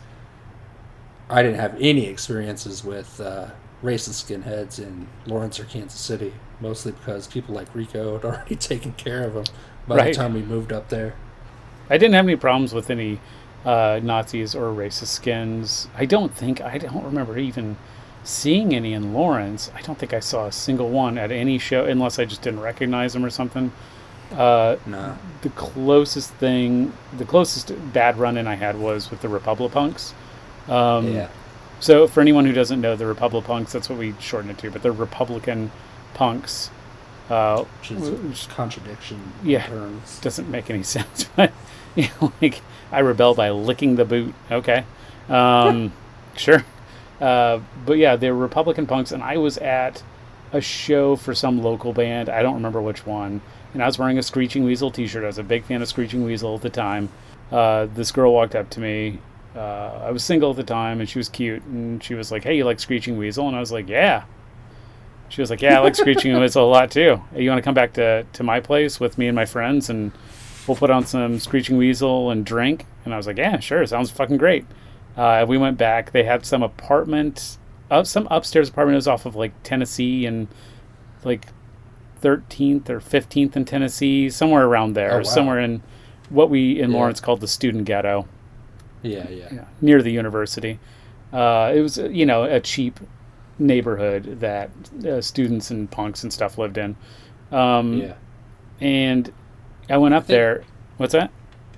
I didn't have any experiences with uh, racist skinheads in Lawrence or Kansas City, mostly because people like Rico had already taken care of them by Right. the time we moved up there. I didn't have any problems with any uh, Nazis or racist skins. I don't think, I don't remember even seeing any in Lawrence. I don't think I saw a single one at any show, unless I just didn't recognize them or something. Uh, No. The closest thing, the closest bad run-in I had was with the Republipunks. Um, Yeah. So for anyone who doesn't know, the Republipunks, that's what we shorten it to, but they're Republican punks. Uh, Which is a contradiction yeah. in terms. doesn't make any sense, but you know, like I rebel by licking the boot. Okay, um, sure, uh, but yeah, they're Republican punks, and I was at a show for some local band. I don't remember which one, and I was wearing a Screeching Weasel T-shirt. I was a big fan of Screeching Weasel at the time. Uh, this girl walked up to me. Uh, I was single at the time, and she was cute, and she was like, "Hey, you like Screeching Weasel?" And I was like, "Yeah." She was like, "Yeah, I like Screeching Weasel a lot too. Hey, you want to come back to, to my place with me and my friends, and we'll put on some Screeching Weasel and drink?" And I was like, "Yeah, sure, sounds fucking great." Uh, we went back. They had some apartment, uh, some upstairs apartment. It was off of like Tennessee and like thirteenth or fifteenth in Tennessee, somewhere around there, Oh, wow. somewhere in what we in Yeah. Lawrence called the student ghetto. Yeah, yeah. Yeah, near the university. Uh, it was, uh, you know, a cheap neighborhood that uh, students and punks and stuff lived in. Um, Yeah. And I went up think- there. What's that?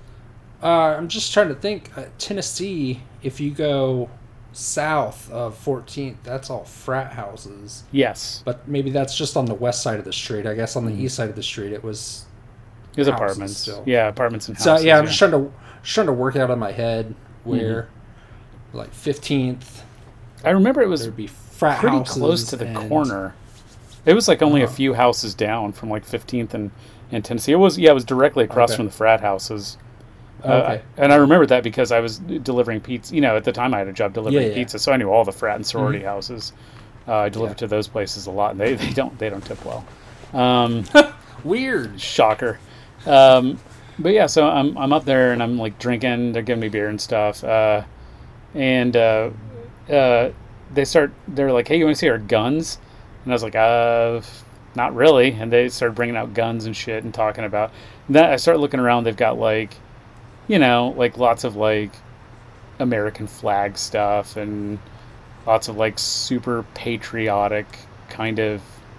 Uh, I'm just trying to think. Uh, Tennessee, if you go south of fourteenth, that's all frat houses. Yes. But maybe that's just on the west side of the street. I guess on the east side of the street, it was. It was houses apartments. still. Yeah, apartments and So houses. yeah, I'm just trying to just trying to work out in my head where, Mm-hmm. like fifteenth, I remember it was there'd be frat pretty houses close to the and- corner. It was like only a Uh-huh. few houses down from like fifteenth and, and Tennessee. It was, yeah, it was directly across Okay. from the frat houses. Uh, Okay. and I remember that because I was delivering pizza. You know, at the time I had a job delivering Yeah, yeah. pizza, so I knew all the frat and sorority houses. Uh, I delivered Yeah. to those places a lot, and they, they don't they don't tip well. Um, Weird. shocker. Um, but yeah, so I'm I'm up there and I'm like drinking. They're giving me beer and stuff. Uh, and uh, uh, they start. They're like, "Hey, you want to see our guns?" And I was like, "Uh, not really." And they started bringing out guns and shit and talking about. And then I start looking around. They've got like, you know, like lots of like American flag stuff and lots of like super patriotic kind of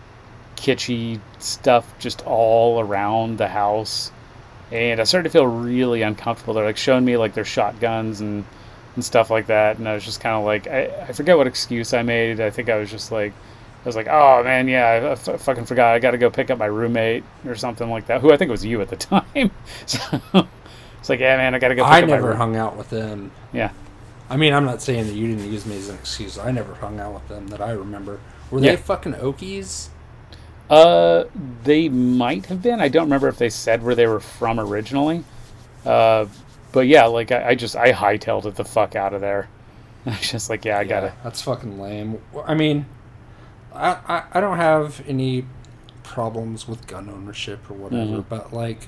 kitschy stuff just all around the house. And I started to feel really uncomfortable. They're like showing me like their shotguns and, and stuff like that. And I was just kind of like, I, I forget what excuse I made. I think I was just like, I was like, oh man, yeah, I f- fucking forgot. I got to go pick up my roommate or something like that, who I think was you at the time. So it's like, yeah, man, I got to go pick I up my never room- hung out with them. Yeah. I mean, I'm not saying that you didn't use me as an excuse. I never hung out with them that I remember. Were Yeah. they fucking Okies? Uh, they might have been. I don't remember if they said where they were from originally. Uh, but yeah, like I, I just I hightailed it the fuck out of there. I was just like, yeah, I gotta. Yeah, that's fucking lame. Well, I mean, I, I, I don't have any problems with gun ownership or whatever, Mhm. but like,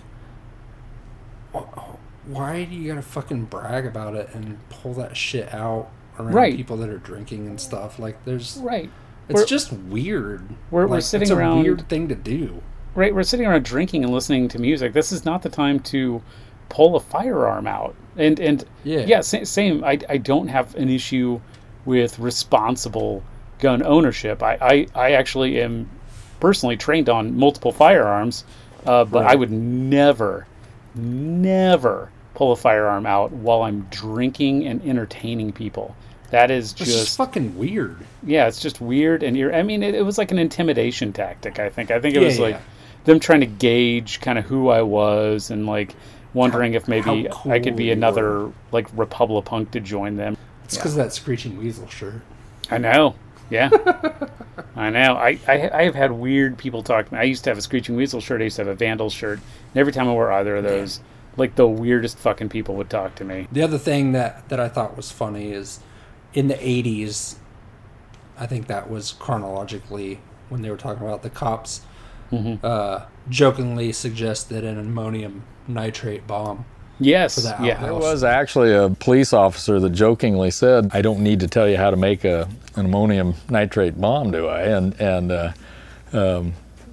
wh- why do you gotta fucking brag about it and pull that shit out around Right. people that are drinking and stuff? Like, there's, Right. it's We're- just weird. we're- we're Like, sitting it's a around- weird thing to do. Right, we're sitting around drinking and listening to music. This is not the time to pull a firearm out. And and Yeah. yeah, sa- same. I, I don't have an issue with responsible gun ownership. I, I, I actually am personally trained on multiple firearms, uh, but I Right. would never, never pull a firearm out while I'm drinking and entertaining people. That is It's just, just fucking weird. yeah, it's just weird. And you're, I mean, it, it was like an intimidation tactic, I think. I think it Yeah, was like yeah. them trying to gauge kind of who I was and like wondering How- if maybe how cool I could be you another were. like Republipunk to join them. It's because of that Screeching Weasel shirt. I know. Yeah. I know. I, I I have had weird people talk to me. I used to have a Screeching Weasel shirt. I used to have a Vandal shirt. And every time I wore either of those, like the weirdest fucking people would talk to me. The other thing that, that I thought was funny is in the eighties, I think that was chronologically when they were talking about the cops, Mm-hmm. uh, jokingly suggested an ammonium nitrate bomb. Yes. For the Yeah. outhouse. There was actually a police officer that jokingly said, "I don't need to tell you how to make a, an ammonium nitrate bomb, do I?" And and uh, um,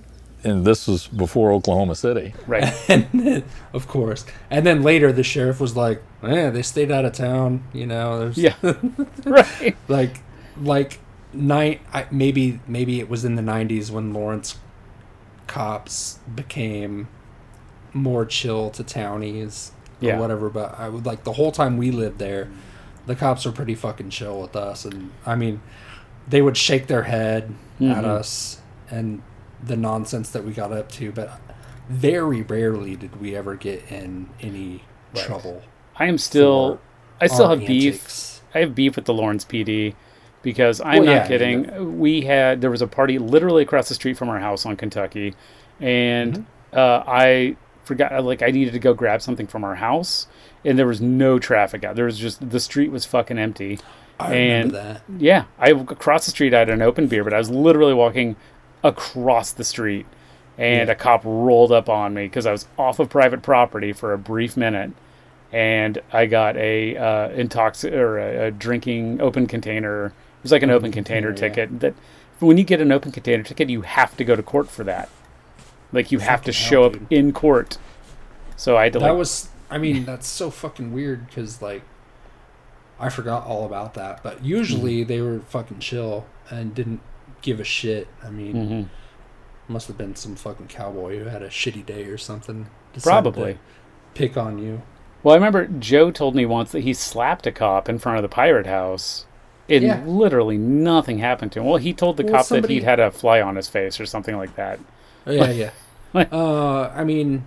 and this was before Oklahoma City. Right. And then, of course. And then later the sheriff was like, eh, they stayed out of town, you know. There's Yeah. Right. like like night I, maybe maybe it was in the nineties when Lawrence cops became more chill to townies or Yeah. whatever, but I would like the whole time we lived there, the cops were pretty fucking chill with us, and I mean they would shake their head at Mhm. us and the nonsense that we got up to, but very rarely did we ever get in any Right. trouble. I am still, I still our have beef. antics. I have beef with the Lawrence P D because I'm Well, not yeah, I kidding. mean, we had, there was a party literally across the street from our house on Kentucky, and Mm-hmm. uh, I forgot, like, I needed to go grab something from our house, and there was no traffic out. There was just, the street was fucking empty. I and remember that. Yeah, I across the street I had an open beer, but I was literally walking across the street, and Yeah. a cop rolled up on me because I was off of private property for a brief minute, and I got a uh, intox or a, a drinking open container. It was like an open container container, ticket. That when you get an open container ticket, you have to go to court for that. Like you have to Fucking show hell, up dude. in court. So I had to That like was, I mean, that's so fucking weird because, like, I forgot all about that. But usually Mm-hmm. they were fucking chill and didn't give a shit. I mean, Mhm. must have been some fucking cowboy who had a shitty day or something. decided Probably. to pick on you. Well, I remember Joe told me once that he slapped a cop in front of the pirate house, and Yeah. literally nothing happened to him. Well, he told the Well, cop somebody- that he'd had a fly on his face or something like that. Yeah, yeah. Like- uh, I mean,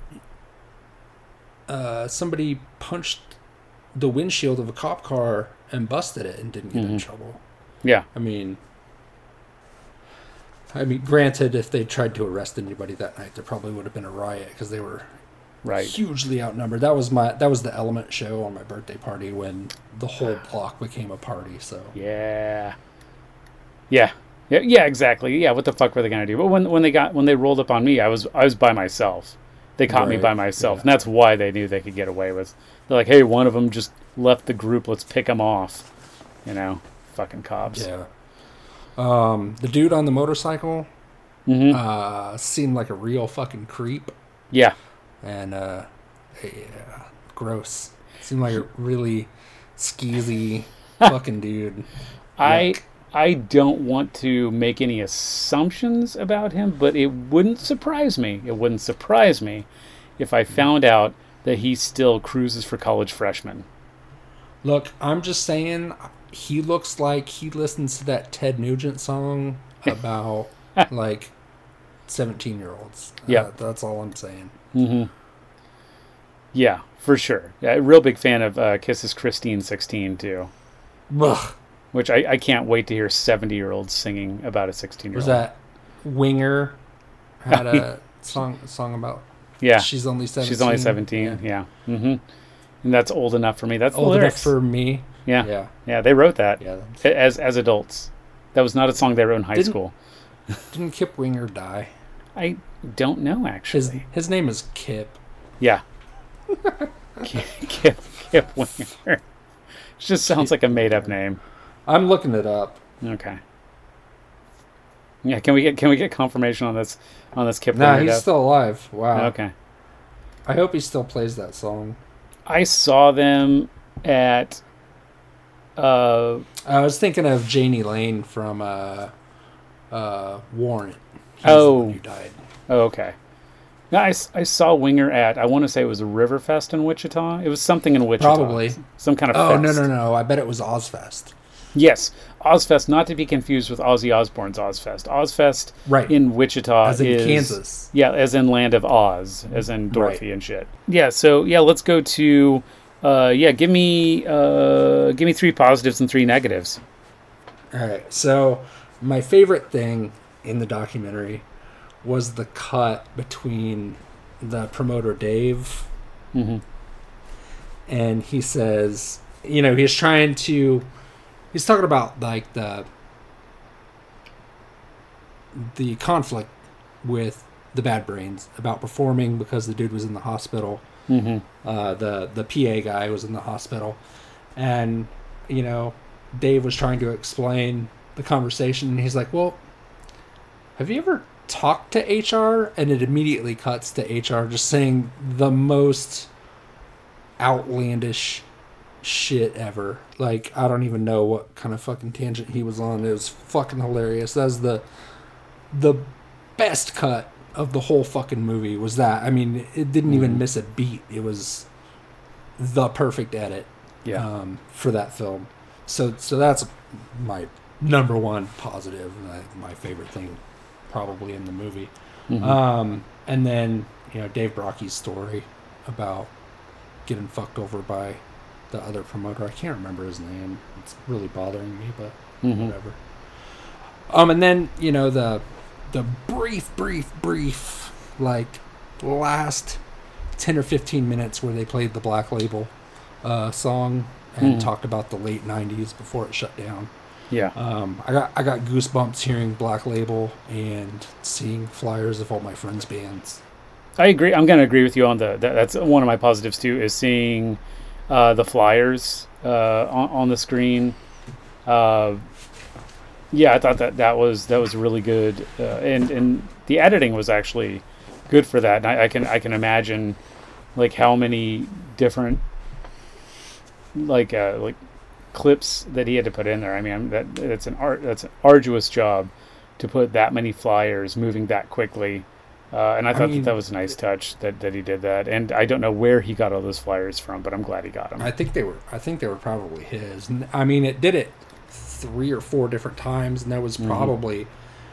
uh, somebody punched the windshield of a cop car and busted it and didn't get in Mhm. trouble. Yeah, I mean, I mean, granted, if they tried to arrest anybody that night, there probably would have been a riot because they were right. hugely outnumbered. That was my that was the Element show on my birthday party when the whole block became a party. So Yeah. Yeah. Yeah, yeah, exactly. Yeah, what the fuck were they gonna do? But when when they got when they rolled up on me, I was I was by myself. They caught me Right, by myself, yeah. and that's why they knew they could get away with. They're like, "Hey, one of them just left the group. Let's pick him off." You know, fucking cops. yeah, um, the dude on the motorcycle Hmm. uh, seemed like a real fucking creep, Yeah. and uh, yeah, gross. Seemed like a really skeezy fucking dude. I Yuck. I don't want to make any assumptions about him, but it wouldn't surprise me. It wouldn't surprise me if I found out that he still cruises for college freshmen. Look, I'm just saying, he looks like he listens to that Ted Nugent song about like seventeen year olds. Yeah. Uh, that's all I'm saying. Mm-hmm. Yeah, for sure. Yeah, real big fan of uh, Kiss's Christine sixteen too, Ugh. which I, I can't wait to hear seventy year olds singing about a sixteen year Was old. that Winger had a song a song about? Yeah, She's only seventeen. she's only seventeen. Yeah, mm-hmm. And that's old enough for me. That's the Old enough lyrics. for me. yeah. Yeah. yeah, They wrote that Yeah. as as adults. That was not a song they wrote in high Didn't- school. Didn't Kip Winger die? I don't know His actually. his name is Kip. Yeah. Kip, Kip, Kip Winger. It just sounds like a made up name. I'm looking it up. Okay. Yeah, can we get can we get confirmation on this on this Kip Nah, Winger he's death? still alive. Wow. Okay. I hope he still plays that song. I saw them at uh I was thinking of Janie Lane from uh, uh, Warrant. He's the Oh. one who died. oh, okay. No, I, s- I saw Winger at I want to say it was a Riverfest in Wichita. It was something in Wichita. Probably. Some kind of Oh fest. no no no! I bet it was Ozfest. Yes, Ozfest, not to be confused with Ozzy Osbourne's Ozfest. Ozfest Right. in Wichita As in is Kansas. Yeah, as in Land of Oz, as in Dorothy Right. and shit. Yeah, so yeah, let's go to uh yeah, give me uh give me three positives and three negatives. All right. So my favorite thing in the documentary was the cut between the promoter Dave, Mm-hmm. and he says, you know, he's trying to, he's talking about like the the conflict with the Bad Brains about performing because the dude was in the hospital. Mm-hmm. Uh, the the P A guy was in the hospital, and you know, Dave was trying to explain the conversation, and he's like, "Well, have you ever talk to H R, and it immediately cuts to H R just saying the most outlandish shit ever. Like, I don't even know what kind of fucking tangent he was on. It was fucking hilarious. That was the the best cut of the whole fucking movie, was that. I mean, it didn't even miss a beat. It was the perfect edit Yeah. um, for that film. So so that's my number one positive, uh, my favorite thing probably in the movie. Mm-hmm. Um, and then, you know, Dave Brocky's story about getting fucked over by the other promoter. I can't remember his name. It's really bothering me, but Mhm. whatever. Um, and then, you know, the the brief, brief, brief, like, last ten or fifteen minutes where they played the Black Label uh, song and Mhm. talked about the late nineties before it shut down. Yeah. Um, I got I got goosebumps hearing Black Label and seeing flyers of all my friends' bands. I agree. I'm going to agree with you on the. That, that's one of my positives too. Is seeing uh, the flyers uh, on, on the screen. Uh, yeah, I thought that that was that was really good, uh, and and the editing was actually good for that. And I, I can I can imagine like how many different like uh, like clips that he had to put in there. I mean, that that's an art that's an arduous job to put that many flyers moving that quickly. Uh, and I thought mean, that that was a nice touch that, that he did that. And I don't know where he got all those flyers from, but I'm glad he got them. I think they were I think they were probably his. N- I mean, it did it three or four different times, and there was probably,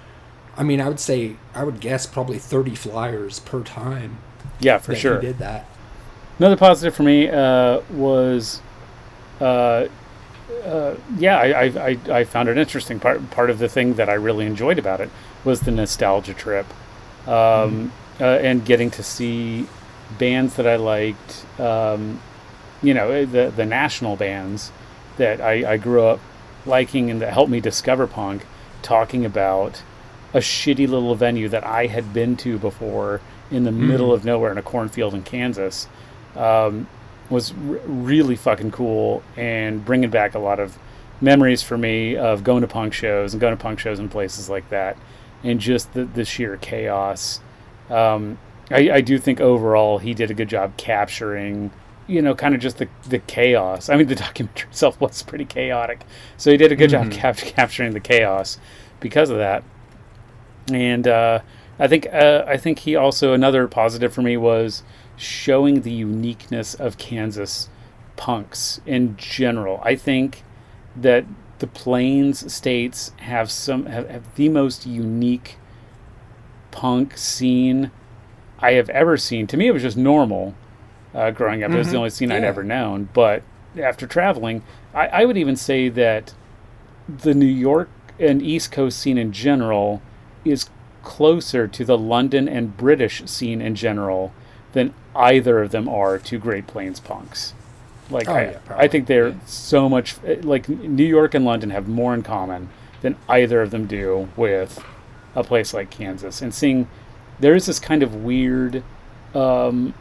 I mean, I would say I would guess probably thirty flyers per time. Yeah, for that sure. He did that. Another positive for me uh, was, uh, uh, yeah, I, I, I, I found it interesting. Part part of the thing that I really enjoyed about it was the nostalgia trip, um, mm. uh, and getting to see bands that I liked. Um, you know, the the national bands that I, I grew up liking and that helped me discover punk, talking about a shitty little venue that I had been to before in the mm. middle of nowhere in a cornfield in Kansas. Um, was r- really fucking cool and bringing back a lot of memories for me of going to punk shows and going to punk shows in places like that, and just the, the sheer chaos. Um, I, I do think overall he did a good job capturing, you know, kind of just the, the chaos. I mean, the documentary itself was pretty chaotic, so he did a good mm-hmm. job cap- capturing the chaos because of that. And uh, I think uh, I think he also, another positive for me was showing the uniqueness of Kansas punks in general. I think that the Plains states have some have, have the most unique punk scene I have ever seen. To me, it was just normal uh, growing up. Mm-hmm. It was the only scene yeah. I'd ever known. But after traveling, I, I would even say that the New York and East Coast scene in general is closer to the London and British scene in general than either of them are to Great Plains punks. Like, oh, I, yeah, probably. I think they're yeah. so much, like, New York and London have more in common than either of them do with a place like Kansas. And seeing, there is this kind of weird, um,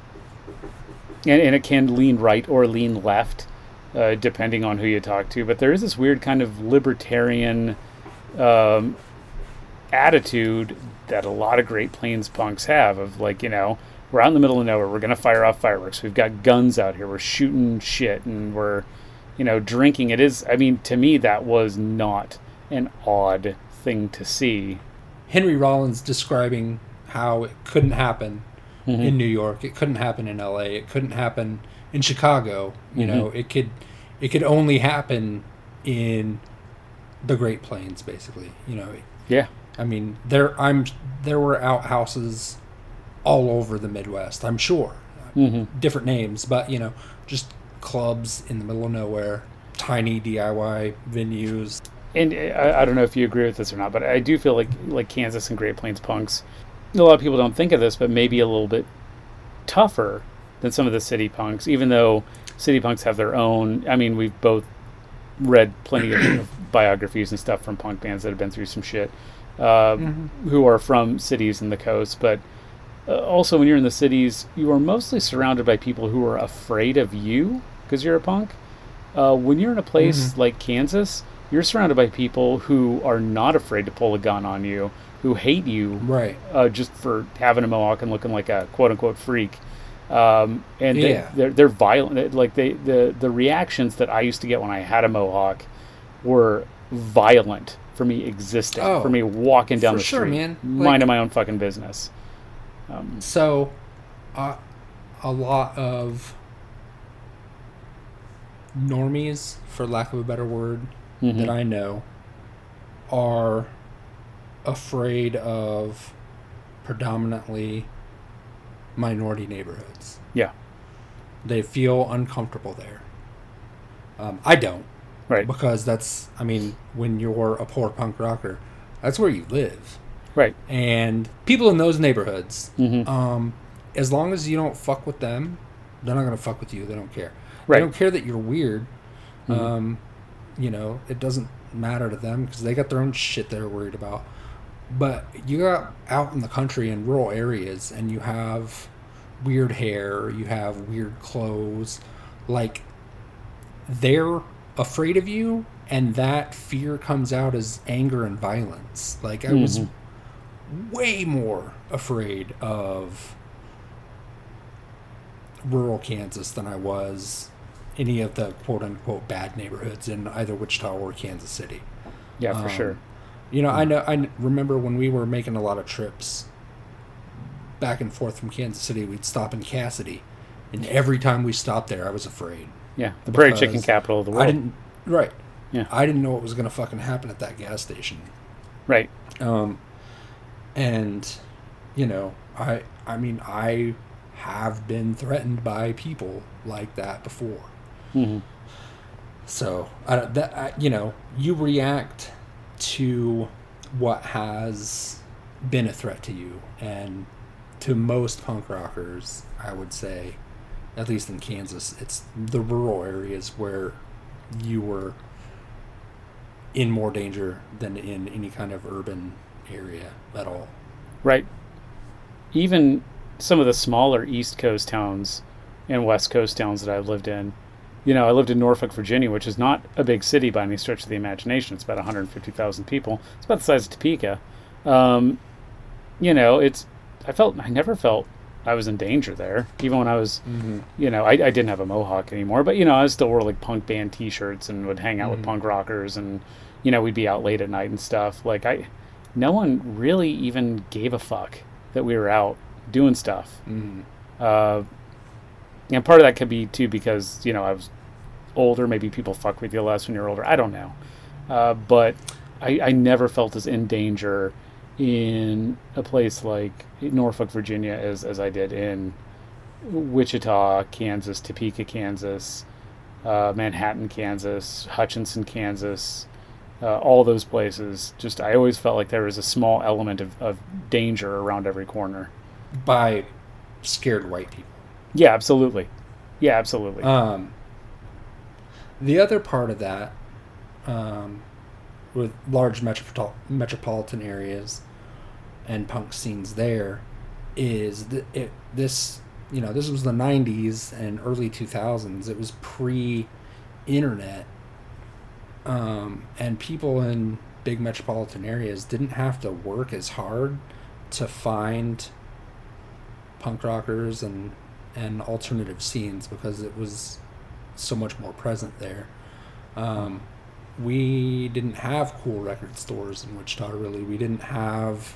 and, and it can lean right or lean left, uh, depending on who you talk to, but there is this weird kind of libertarian um, attitude that a lot of Great Plains punks have of, like, you know, we're out in the middle of nowhere. We're going to fire off fireworks. We've got guns out here. We're shooting shit and we're, you know, drinking. It is, I mean, to me, that was not an odd thing to see. Henry Rollins describing how it couldn't happen mm-hmm. in New York. It couldn't happen in L A. It couldn't happen in Chicago. You mm-hmm. know, it could, it could only happen in the Great Plains, basically. You know. Yeah. I mean, there, I'm, there were outhouses all over the Midwest, I'm sure. Mm-hmm. Different names, but, you know, just clubs in the middle of nowhere, tiny D I Y venues. And I, I don't know if you agree with this or not, but I do feel like like Kansas and Great Plains punks, a lot of people don't think of this, but maybe a little bit tougher than some of the city punks, even though city punks have their own. I mean, we've both read plenty of biographies and stuff from punk bands that have been through some shit, uh, mm-hmm. who are from cities and the coast, but Uh, also, when you're in the cities, you are mostly surrounded by people who are afraid of you because you're a punk. Uh, when you're in a place mm-hmm. like Kansas, you're surrounded by people who are not afraid to pull a gun on you, who hate you, Right. uh, just for having a mohawk and looking like a quote unquote freak. Um, and they, Yeah. they're they're violent. Like they the the reactions that I used to get when I had a mohawk were violent for me existing, Oh, for me walking down for the sure, street, man. Like- minding my own fucking business. So, uh, a lot of normies, for lack of a better word, Mhm. that I know, are afraid of predominantly minority neighborhoods. Yeah, They feel uncomfortable there. Um, I don't, right, because that's, I mean, when you're a poor punk rocker, that's where you live. right. And people in those neighborhoods, Mhm. um, as long as you don't fuck with them, they're not going to fuck with you. They don't care. Right. They don't care that you're weird. Mhm. Um, you know, it doesn't matter to them because they got their own shit they're worried about. But you got out in the country in rural areas and you have weird hair, you have weird clothes, like they're afraid of you, and that fear comes out as anger and violence. Like I was Mhm. way more afraid of rural Kansas than I was any of the quote unquote bad neighborhoods in either Wichita or Kansas City. Yeah, for Um, sure. You know, I know. I n- remember when we were making a lot of trips back and forth from Kansas City, we'd stop in Cassidy, and every time we stopped there, I was afraid. Yeah, the prairie because chicken capital of the world. I didn't. Right. Yeah. I didn't know what was going to fucking happen at that gas station. Right. Um, and you know, I. I mean, I have been threatened by people like that before. Mhm. So I don't- that I, you know, you react to what has been a threat to you, and to most punk rockers, I would say, at least in Kansas, it's the rural areas where you were in more danger than in any kind of urban area at all. Right. Even some of the smaller East Coast towns and West Coast towns that I've lived in. You know, I lived in Norfolk, Virginia, which is not a big city by any stretch of the imagination. It's about one hundred fifty thousand people. It's about the size of Topeka. Um, you know, it's, I felt, I never felt I was in danger there. Even when I was, Mm-hmm. you know, I, I didn't have a mohawk anymore, but, you know, I still wore like punk band t-shirts and would hang out with Mhm. punk rockers, and, you know, we'd be out late at night and stuff. Like, I, no one really even gave a fuck that we were out doing stuff. Mm-hmm. Uh, and part of that could be too because, you know, I was older. Maybe people fuck with you less when you're older. I don't know. Uh, but I, I never felt as in danger in a place like Norfolk, Virginia, as, as I did in Wichita, Kansas, Topeka, Kansas, uh, Manhattan, Kansas, Hutchinson, Kansas, uh, all those places. Just, I always felt like there was a small element of, of danger around every corner. By scared white people. Yeah, absolutely. Yeah, absolutely. Um, the other part of that, um, with large metropol- metropolitan areas and punk scenes there, is that it this you know this was the nineties and early two thousands. It was pre-internet, um, and people in big metropolitan areas didn't have to work as hard to find punk rockers and and alternative scenes because it was so much more present there. Um, we didn't have cool record stores in Wichita, really. We didn't have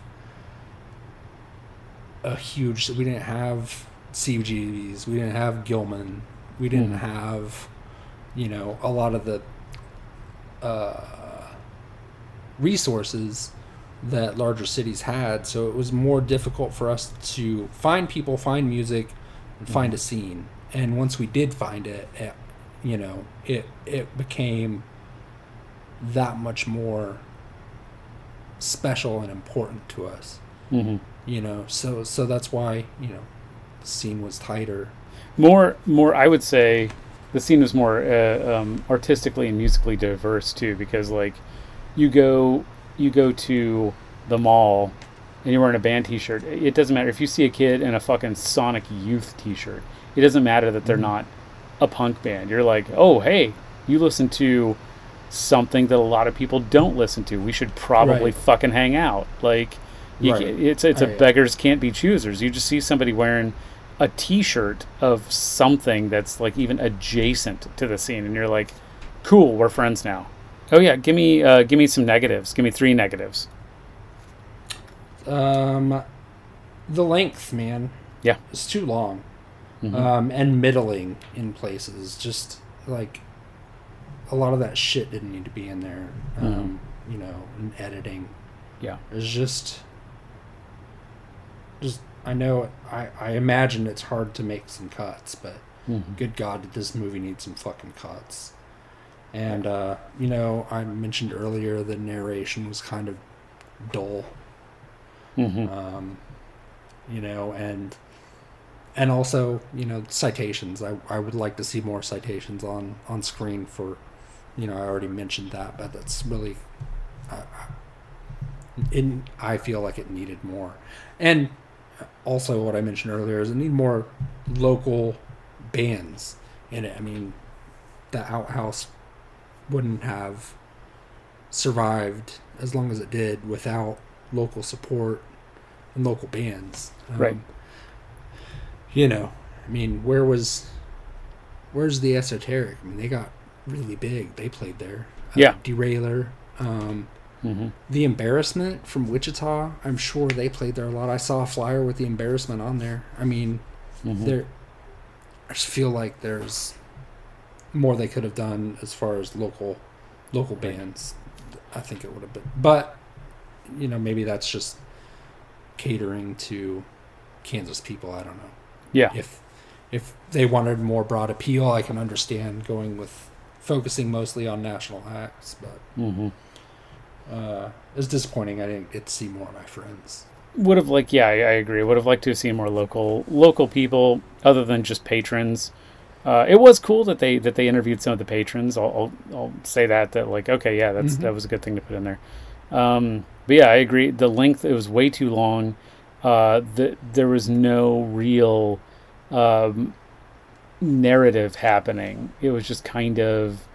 a huge, we didn't have C B Gs, we didn't have Gilman, we didn't Mhm. have, you know, a lot of the uh, resources that larger cities had, so it was more difficult for us to find people, find music, and find a scene. And once we did find it, it you know, it it became that much more special and important to us. hmm You know, so so that's why, you know, the scene was tighter. More, more. I would say the scene was more uh, um, artistically and musically diverse too, because like you go, you go to the mall and you're wearing a band T-shirt. It doesn't matter if you see a kid in a fucking Sonic Youth T-shirt. It doesn't matter that they're not a punk band. You're like, oh hey, you listen to something that a lot of people don't listen to. We should probably Right. fucking hang out. Like, You Right. can, it's it's a Right. beggars can't be choosers. You just see somebody wearing a T-shirt of something that's like even adjacent to the scene, and you're like, "Cool, we're friends now." Oh yeah, give me uh, give me some negatives. Give me three negatives. Um, the length, man, Yeah. it's too long, Mhm. um, and middling in places. Just like a lot of that shit didn't need to be in there. Um, you know, in editing. Yeah. It's just, just I know I I imagine it's hard to make some cuts, but Mhm. good God, did this movie need some fucking cuts? And uh, you know, I mentioned earlier the narration was kind of dull. Mhm. Um, you know, and and also, you know, citations. I I would like to see more citations on on screen for, you know, I already mentioned that, but that's really, uh, in I feel like it needed more. And also, what I mentioned earlier is it need more local bands in it. I mean, the Outhouse wouldn't have survived as long as it did without local support and local bands. Um, Right. You know, I mean, where was, where's the Esoteric? I mean, they got really big. They played there. Uh, Yeah. Derailer. Um, Mhm. The Embarrassment from Wichita. I'm sure they played there a lot. I saw a flyer with The Embarrassment on there. I mean, Mhm. there. I just feel like there's more they could have done as far as local, local bands. I think it would have been, but you know, maybe that's just catering to Kansas people. I don't know. Yeah. If if they wanted more broad appeal, I can understand going with focusing mostly on national acts, but Mhm. uh, it's disappointing. I didn't get to see more of my friends. Would have liked, yeah, I, I agree. Would have liked to have seen more local local people other than just patrons. Uh, it was cool that they that they interviewed some of the patrons. I'll I'll, I'll say that that like okay, yeah, that's Mhm. that was a good thing to put in there. Um, but yeah, I agree. The length, it was way too long. Uh, the, there was no real um, narrative happening. It was just kind of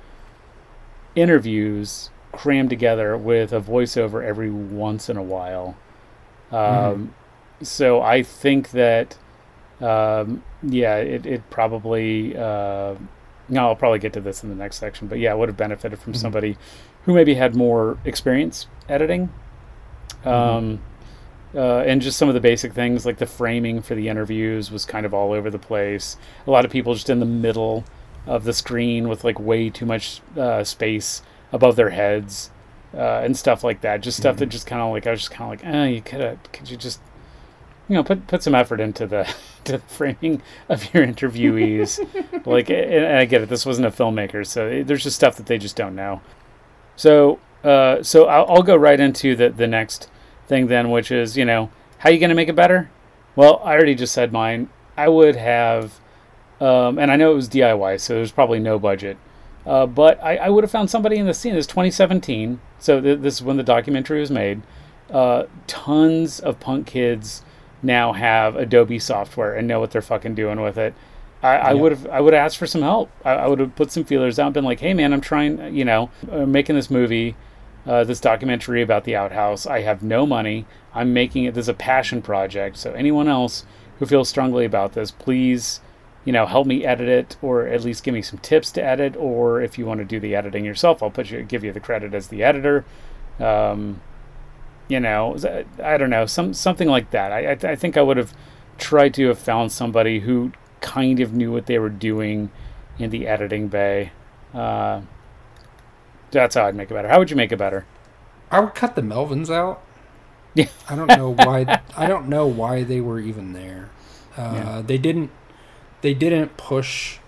interviews crammed together with a voiceover every once in a while. Um, So I think that, um, yeah, it, it probably, uh, no, I'll probably get to this in the next section, but yeah, it would have benefited from Mhm. somebody who maybe had more experience editing. Um, uh, and just some of the basic things like the framing for the interviews was kind of all over the place. A lot of people just in the middle of the screen with like way too much uh, space above their heads uh, and stuff like that. Just stuff that just kind of like, I was just kind of like, oh, you could have, could you just, you know, put put some effort into the to the framing of your interviewees. Like, and I get it, this wasn't a filmmaker, so it, there's just stuff that they just don't know. So, uh, so I'll, I'll go right into the the next thing then, which is, you know, how are you going to make it better? Well, I already just said mine. I would have, um, and I know it was D I Y, so there's probably no budget. Uh, but I, I would have found somebody in the scene. It's twenty seventeen, so th- this is when the documentary was made. Uh, tons of punk kids now have Adobe software and know what they're fucking doing with it. I, I Yep. would have I would have asked for some help. I, I would have put some feelers out and been like, hey man, I'm trying, you know, uh, making this movie, uh, this documentary about the outhouse. I have no money. I'm making it. This is a passion project. So anyone else who feels strongly about this, please, you know, help me edit it, or at least give me some tips to edit. Or if you want to do the editing yourself, I'll put you give you the credit as the editor. Um, you know, I don't know, some something like that. I I, I think I would have tried to have found somebody who kind of knew what they were doing in the editing bay. Uh, that's how I'd make it better. How would you make it better? I would cut the Melvins out. Yeah. I don't know why. I don't know why they were even there. Uh, Yeah. They didn't. They didn't push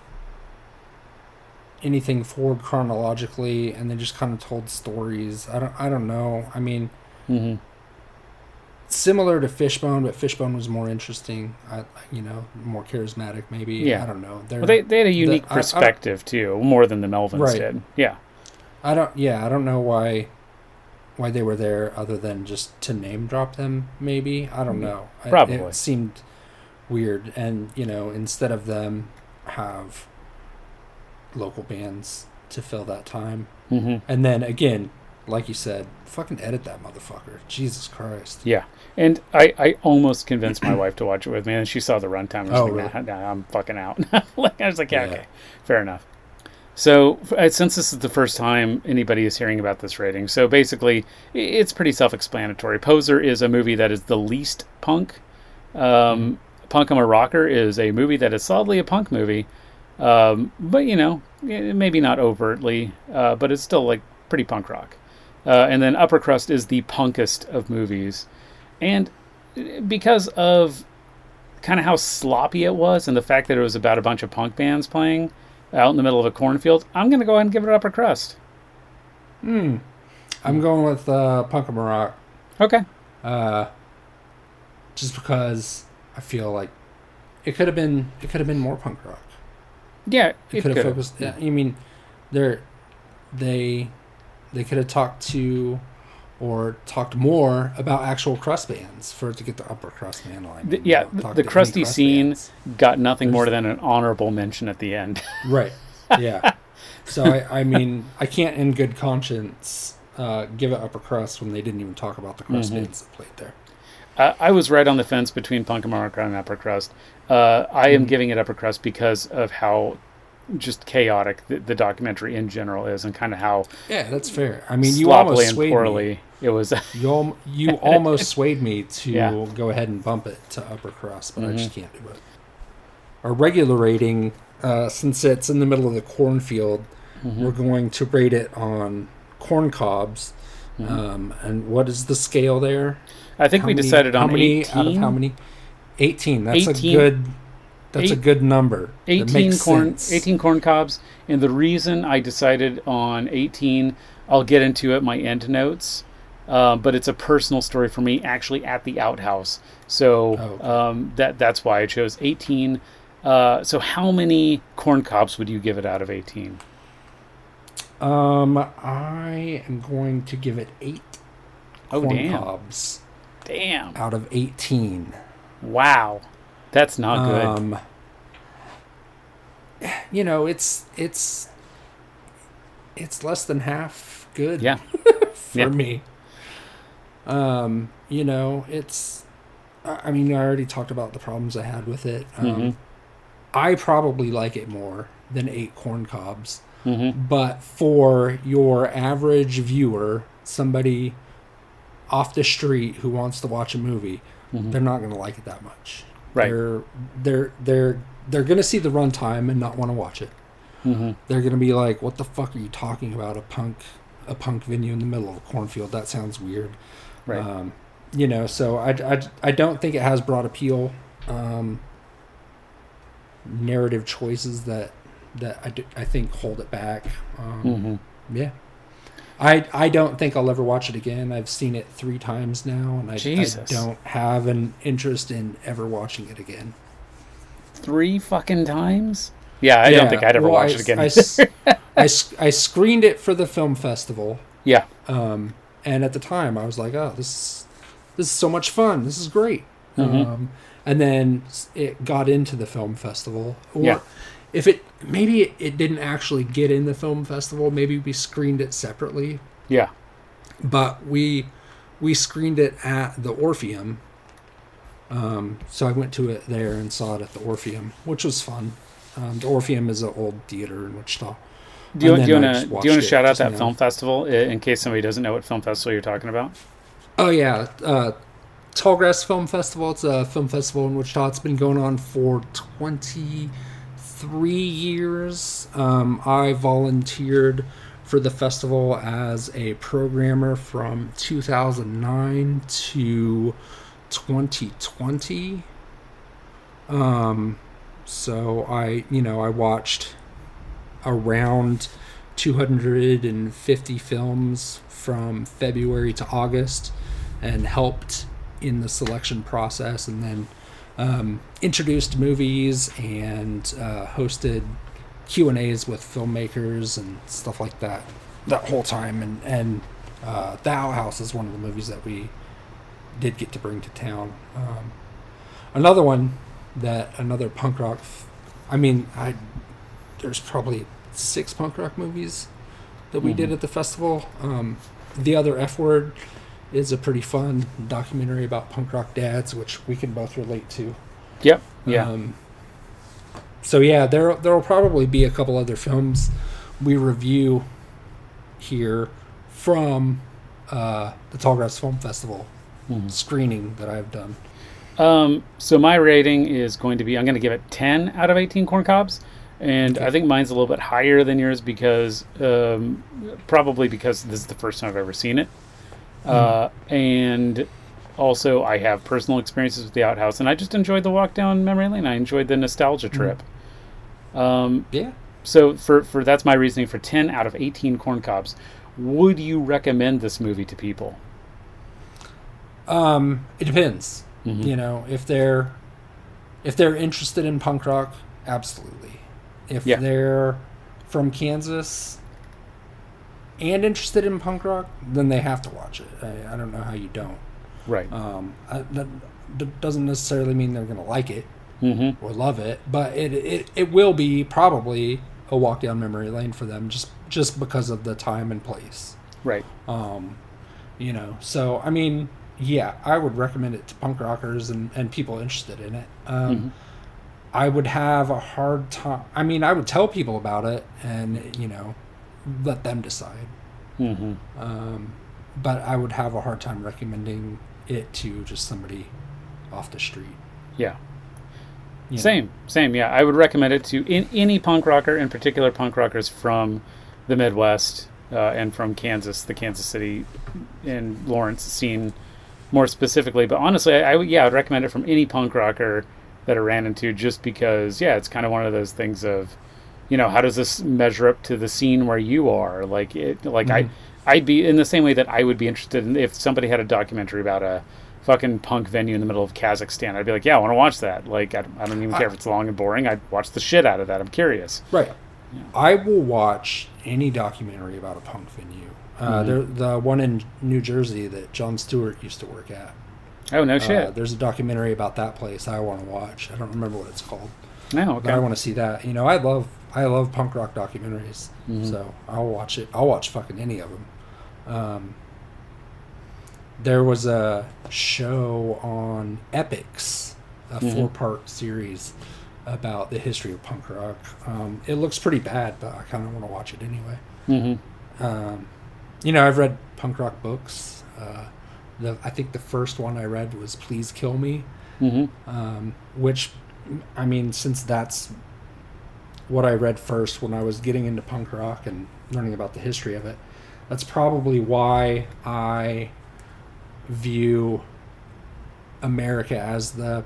anything forward chronologically, and they just kind of told stories. I don't. I don't know. I mean, Mm-hmm. similar to Fishbone, but Fishbone was more interesting. I, you know, more charismatic, maybe. Yeah. I don't know. They're, Well, they they had a unique I- I- perspective too, more than the Melvins Right. did. Yeah. I don't. Yeah, I don't know why. Why they were there, other than just to name drop them? Maybe I don't know. I- Probably. it seemed weird, and you know, instead of them have local bands to fill that time, Mm-hmm. and then again, like you said, fucking edit that motherfucker. Jesus Christ. Yeah. And I, I almost convinced my wife to watch it with me, and she saw the runtime. And Oh, was like, really? nah, nah, I'm fucking out. Like, I was like, yeah, Yeah. okay, fair enough. So, uh, since this is the first time anybody is hearing about this rating, so basically, i- it's pretty self-explanatory. Poser is a movie that is the least punk. Um, Punk I'm a Rocker is a movie that is solidly a punk movie, um, but, you know, eh, maybe not overtly, uh, but it's still, like, pretty punk rock. Uh, and then Upper Crust is the punkest of movies. And because of kind of how sloppy it was and the fact that it was about a bunch of punk bands playing out in the middle of a cornfield, I'm going to go ahead and give it Upper Crust. Hmm. I'm going with uh, Punk of Rock. Okay. Uh, just because I feel like it could have been it could have been more punk rock. Yeah, It, it could have could've. focused. Yeah, I mean, they're they they could have talked to or talked more about actual crust bands for it to get the Upper Crust man line. The- yeah, Don't the, talk the to any crusty crust scene bands. got nothing There's- more than an honorable mention at the end. Right. Yeah. So I, I mean, I can't in good conscience uh, give it Upper Crust when they didn't even talk about the crust Mhm. bands that played there. Uh, I was right on the fence between Punk and Rock and Upper Crust. Uh, I am Mhm. giving it Upper Crust because of how just chaotic the, the documentary in general is, and kind of how Yeah, that's fair. I mean, you sloppily almost and swayed poorly me. it was. You, al- you almost swayed me to Yeah. go ahead and bump it to Upper Crust, but I just Mhm. can't do it. Our regular rating, uh, since it's in the middle of the cornfield, Mhm. we're going to rate it on corn cobs. Mhm. Um, and what is the scale there? I think How we many- decided on how many eighteen. out of how many? Eighteen. That's eighteen a good. That's a eight- good number. That eighteen makes corn sense. eighteen corn cobs, and the reason I decided on eighteen, I'll get into it my end notes, uh, but it's a personal story for me actually at the outhouse, so Oh, okay. um, that that's why I chose eighteen. Uh, so how many corn cobs would you give it out of eighteen? Um, I am going to give it eight Oh, corn damn. cobs Damn, out of eighteen. wow, that's not good. Um, you know, it's it's it's less than half good. Yeah. for Yeah. me. Um, you know, it's. I I mean, I already talked about the problems I had with it. Um, Mhm. I probably like it more than eight corn cobs, hmm but for your average viewer, somebody off the street who wants to watch a movie, Mhm. they're not going to like it that much. Right. They're they're they're they're going to see the runtime and not want to watch it. hmm They're going to be like, "What the fuck are you talking about? A punk a punk venue in the middle of a cornfield? That sounds weird." Right. Um, you know, so I, I, I don't think it has broad appeal. Um, narrative choices that that I, do- I think hold it back. Um, hmm Yeah. I, I don't think I'll ever watch it again. I've seen it three times now, and I, I Jesus. don't have an interest in ever watching it again. Three fucking times? Yeah, I don't think I'd ever well, watch I- it again. I, s- I s- I screened it for the film festival, yeah. um, and at the time I was like, "Oh, this is, this is so much fun. This is great." Mhm. Um, and then s- it got into the film festival. Or Yeah. if it maybe it, it didn't actually get in the film festival, maybe we screened it separately. Yeah. But we we screened it at the Orpheum. Um, so I went to it there and saw it at the Orpheum, which was fun. Um, the Orpheum is an old theater in Wichita. Do you, And do you then I want to just do you watched want to it shout out just that now. film festival i- in case somebody doesn't know what film festival you're talking about? Oh yeah, uh, Tallgrass Film Festival. It's a film festival in Wichita. It's been going on for twenty-three years. Um, I volunteered for the festival as a programmer from two thousand nine to twenty twenty. Um, so I, you know, I watched around two hundred fifty films from February to August and helped in the selection process, and then um, introduced movies and uh, hosted Q and A's with filmmakers and stuff like that that whole time. And, and uh, The Outhouse is one of the movies that we did get to bring to town. Um, another one that another punk rock f- I mean I there's probably six punk rock movies that we Mhm. did at the festival. Um, The Other F Word is a pretty fun documentary about punk rock dads, which we can both relate to. Yep. Yeah. Um, so yeah, there there will probably be a couple other films we review here from uh, the Tallgrass Film Festival Mm-hmm. screening that I've done. Um, so my rating is going to be, I'm going to give it ten out of eighteen corn cobs. And Okay. I think mine's a little bit higher than yours because, um, probably because this is the first time I've ever seen it. Uh, and also I have personal experiences with the outhouse, and I just enjoyed the walk down memory lane. I enjoyed the nostalgia trip. Um, Yeah. so for, for, that's my reasoning for ten out of eighteen corn cobs. Would you recommend this movie to people? Um, it depends. Mhm. You know, if they're if they're interested in punk rock, absolutely. If Yeah. they're from Kansas and interested in punk rock, then they have to watch it. I, I don't know how you don't. Right. Um, I, that, that doesn't necessarily mean they're going to like it Mm-hmm. or love it, but it, it it will be probably a walk down memory lane for them, just just because of the time and place. Right. Um, you know, so I mean, yeah, I would recommend it to punk rockers and, and people interested in it. Um, Mhm. I would have a hard time. I mean, I would tell people about it and, you know, let them decide. Mm-hmm. Um, but I would have a hard time recommending it to just somebody off the street. Yeah. you know. Same, same. Yeah, I would recommend it to in, any punk rocker, in particular punk rockers from the Midwest uh, and from Kansas, the Kansas City and Lawrence scene more specifically. But honestly, I, I would- yeah, I'd recommend it from any punk rocker that I ran into, just because, yeah, it's kind of one of those things of, you know, how does this measure up to the scene where you are? Like it, like Mhm. I, I'd be in the same way that I would be interested in if somebody had a documentary about a fucking punk venue in the middle of Kazakhstan. I'd be like, yeah, I want to watch that. Like, I, I don't even care if it's long and boring. I'd watch the shit out of that. I'm curious. Right. I will watch any documentary about a punk venue. Uh, Mhm. there, the one in New Jersey that Jon Stewart used to work at. Oh, no Uh, shit. there's a documentary about that place I want to watch. I don't remember what it's called, No, but I okay. want to see that. You know, I love I love punk rock documentaries, Mhm. so I'll watch it. I'll watch fucking any of them. Um, there was a show on Epics, a Mhm. four-part series about the history of punk rock. Um, it looks pretty bad, but I kind of want to watch it anyway. Mm-hmm. Um, you know, I've read punk rock books. Uh, the I think the first one I read was "Please Kill Me," Mm-hmm. um, which, I mean, since that's what I read first when I was getting into punk rock and learning about the history of it, that's probably why I view America as the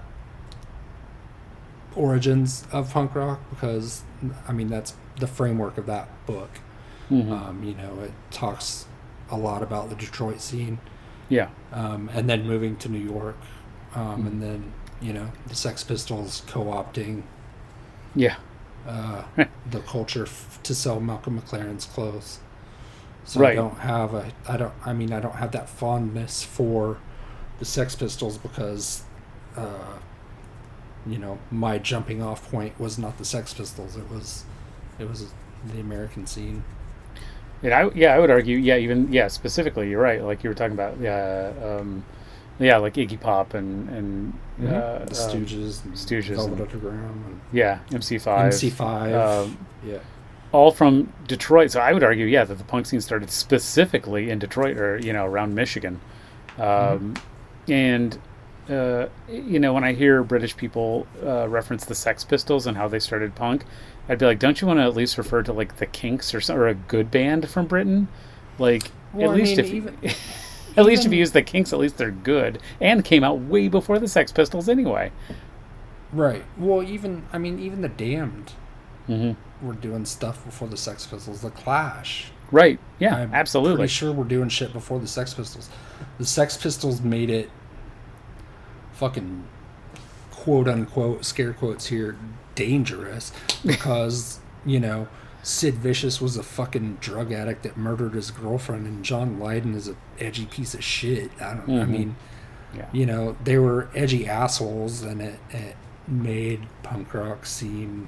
origins of punk rock, because, I mean, that's the framework of that book. Mm-hmm. Um, you know, it talks a lot about the Detroit scene, Yeah. um, and then moving to New York, um, and then, you know, the Sex Pistols co-opting Yeah. uh, the culture f- to sell Malcolm McLaren's clothes. So Right. I don't have a, I don't, I mean, I don't have that fondness for the Sex Pistols because, uh, you know, my jumping off point was not the Sex Pistols. It was, it was the American scene. Yeah, I, yeah, I would argue, yeah, even, yeah, specifically, you're right. Like you were talking about, yeah, um, yeah, like Iggy Pop and, and uh, the um, Stooges, and Stooges Velvet and- Underground, and yeah, M C five. M C five. Um, yeah. all from Detroit. So I would argue, yeah, that the punk scene started specifically in Detroit, or, you know, around Michigan. Um, And, uh, you know, when I hear British people uh, reference the Sex Pistols and how they started punk, I'd be like, don't you want to at least refer to, like, the Kinks or, some, or a good band from Britain? Like, Well, at I least mean, if even- at least if even- you use the Kinks, at least they're good, and came out way before the Sex Pistols anyway. Right. Well, even, I mean, even the Damned Mm-hmm. were doing stuff before the Sex Pistols. The Clash. Right. Yeah. I'm absolutely. pretty sure we're doing shit before the Sex Pistols. The Sex Pistols made it fucking, quote unquote, scare quotes here, dangerous because, you know, Sid Vicious was a fucking drug addict that murdered his girlfriend, and John Lydon is a edgy piece of shit. I don't I Mhm. mean, Yeah. you know, they were edgy assholes, and it, it made punk rock seem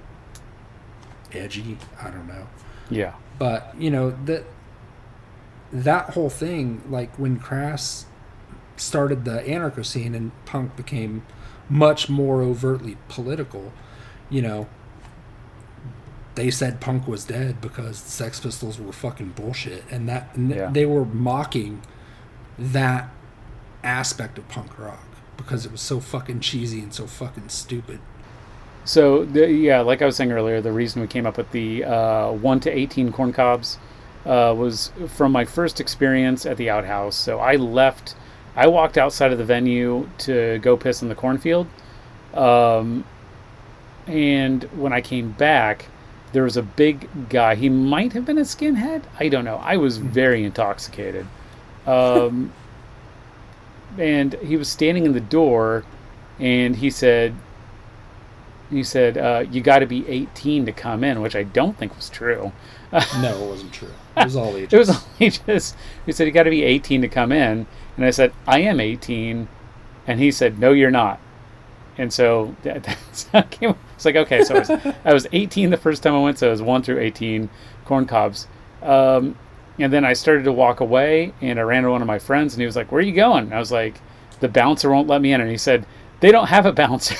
edgy. I don't know. Yeah. But, you know, the that whole thing, like when Crass started the anarcho scene and punk became much more overtly political, you know, they said punk was dead because the Sex Pistols were fucking bullshit, and that and Yeah. they were mocking that aspect of punk rock because it was so fucking cheesy and so fucking stupid. So, the, yeah, like I was saying earlier, the reason we came up with the uh, one to eighteen corn cobs uh, was from my first experience at the outhouse. So I left, I walked outside of the venue to go piss in the cornfield. Um, and when I came back, there was a big guy. He might have been a skinhead. I don't know. I was very intoxicated. Um, and he was standing in the door, and he said, he said, uh, you got to be eighteen to come in, which I don't think was true. No, it wasn't true. It was all ages. It was all ages. He said, you got to be eighteen to come in. And I said, I am eighteen. And he said, no, you're not. And so that, that's how it came. It's like, okay, so I was, I was eighteen the first time I went, so it was one through eighteen corn cobs. Um, and then I started to walk away, and I ran into one of my friends, and he was like, where are you going? And I was like, the bouncer won't let me in. And he said, they don't have a bouncer.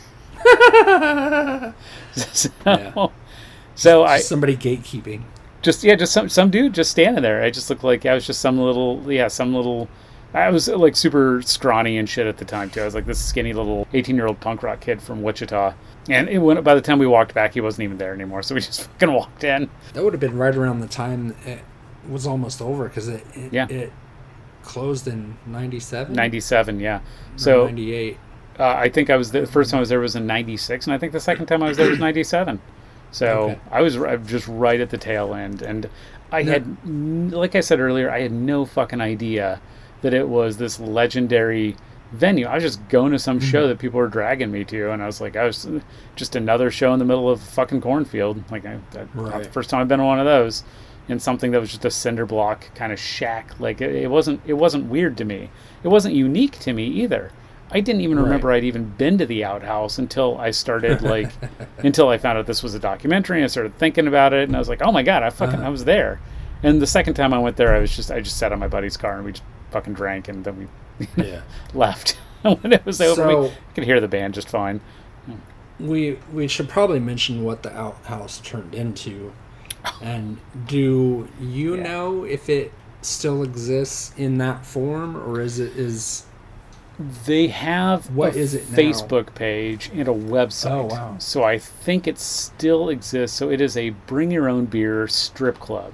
so, Yeah. so I Somebody gatekeeping. just yeah, just some some dude just standing there. I just looked like I was just some little yeah, some little. I was like super scrawny and shit at the time too. I was like this skinny little eighteen-year-old punk rock kid from Wichita, and it went, by the time we walked back, he wasn't even there anymore. So we just fucking walked in. That would have been right around the time it was almost over because it it, Yeah. it closed in ninety-seven. ninety-seven, yeah. So ninety-eight. uh, I think I was the first time I was there was in ninety-six, and I think the second time I was there was ninety-seven. So Okay. I was r- just right at the tail end, and I No. had, n- like I said earlier, I had no fucking idea that it was this legendary venue. I was just going to some show that people were dragging me to, and I was like, I was just another show in the middle of a fucking cornfield. Like, I, that, not Right. the first time I've been to one of those, in something that was just a cinder block kind of shack. Like, it, it wasn't, it wasn't weird to me. It wasn't unique to me either. I didn't even Right. remember I'd even been to the outhouse until I started like, until I found out this was a documentary, and I started thinking about it, and I was like, oh my god, I fucking, Uh-huh. I was there. And the second time I went there, I was just, I just sat on my buddy's car, and we just fucking drank, and then we Yeah. left. When it was over, So- we could hear the band just fine. We we should probably mention what the outhouse turned into, and do you Yeah. know if it still exists in that form, or is it is They have What a is it now? Facebook page and a website. Oh, wow. So I think it still exists. So it is a bring your own beer strip club.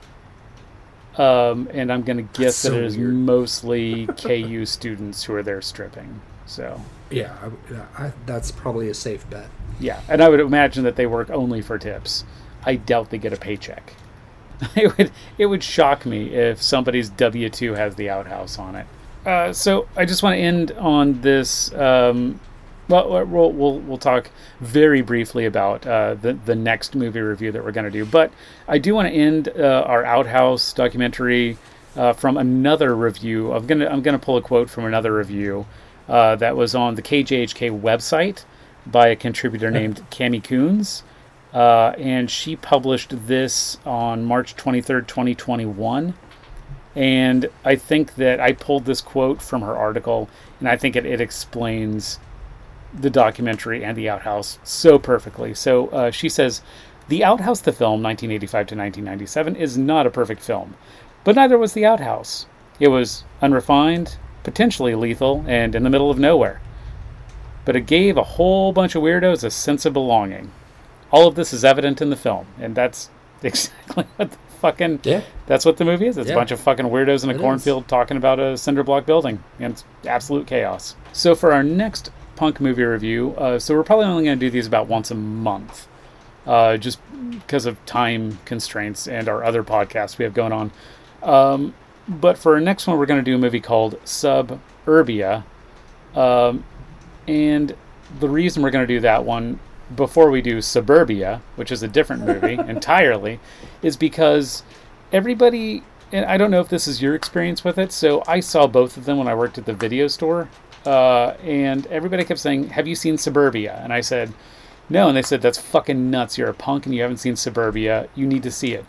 Um, and I'm going to guess so that it is weird. mostly K U students who are there stripping. So yeah? I, I, that's probably a safe bet. yeah, and I would imagine that they work only for tips. I doubt they get a paycheck. It would it would shock me if somebody's W two has the outhouse on it. Uh, so I just want to end on this. Um, well, we'll we'll we'll talk very briefly about uh, the the next movie review that we're going to do. But I do want to end uh, our outhouse documentary uh, from another review. I'm gonna I'm gonna pull a quote from another review uh, that was on the K J H K website by a contributor named Cami Coons. Uh, and she published this on March twenty-third, twenty twenty-one. And I think that I pulled this quote from her article, and I think it, it explains the documentary and the outhouse so perfectly. So uh, she says, The Outhouse, the film, nineteen eighty-five to nineteen ninety-seven, is not a perfect film, but neither was The Outhouse. It was unrefined, potentially lethal, and in the middle of nowhere. But it gave a whole bunch of weirdos a sense of belonging. All of this is evident in the film, and that's exactly what the fucking... Yeah. That's what the movie is. It's Yeah. a bunch of fucking weirdos in a It cornfield talking about a cinder block building, and it's absolute chaos. So for our next punk movie review, uh, so we're probably only going to do these about once a month, uh, just because of time constraints and our other podcasts we have going on. Um, but for our next one, we're going to do a movie called Suburbia, um, and the reason we're going to do that one before we do Suburbia, which is a different movie entirely, is because everybody, and I don't know if this is your experience with it, so I saw both of them when I worked at the video store, uh, and everybody kept saying, have you seen Suburbia? And I said, no, and they said, that's fucking nuts, you're a punk and you haven't seen Suburbia, you need to see it.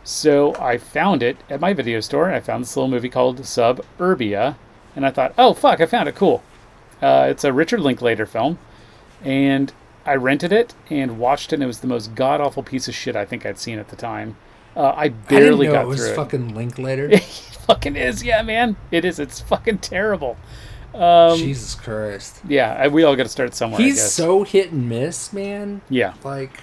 So I found it at my video store. I found this little movie called Suburbia, and I thought, oh, fuck, I found it. Cool. Uh, it's a Richard Linklater film, and I rented it and watched it, and it was the most god-awful piece of shit I think I'd seen at the time. Uh, I barely I didn't know got it was through it. fucking Linklater. It fucking is, yeah, man. It is. It's fucking terrible. Um, Jesus Christ. Yeah, I, we all got to start somewhere, I He's guess. so hit and miss, man. Yeah. Like,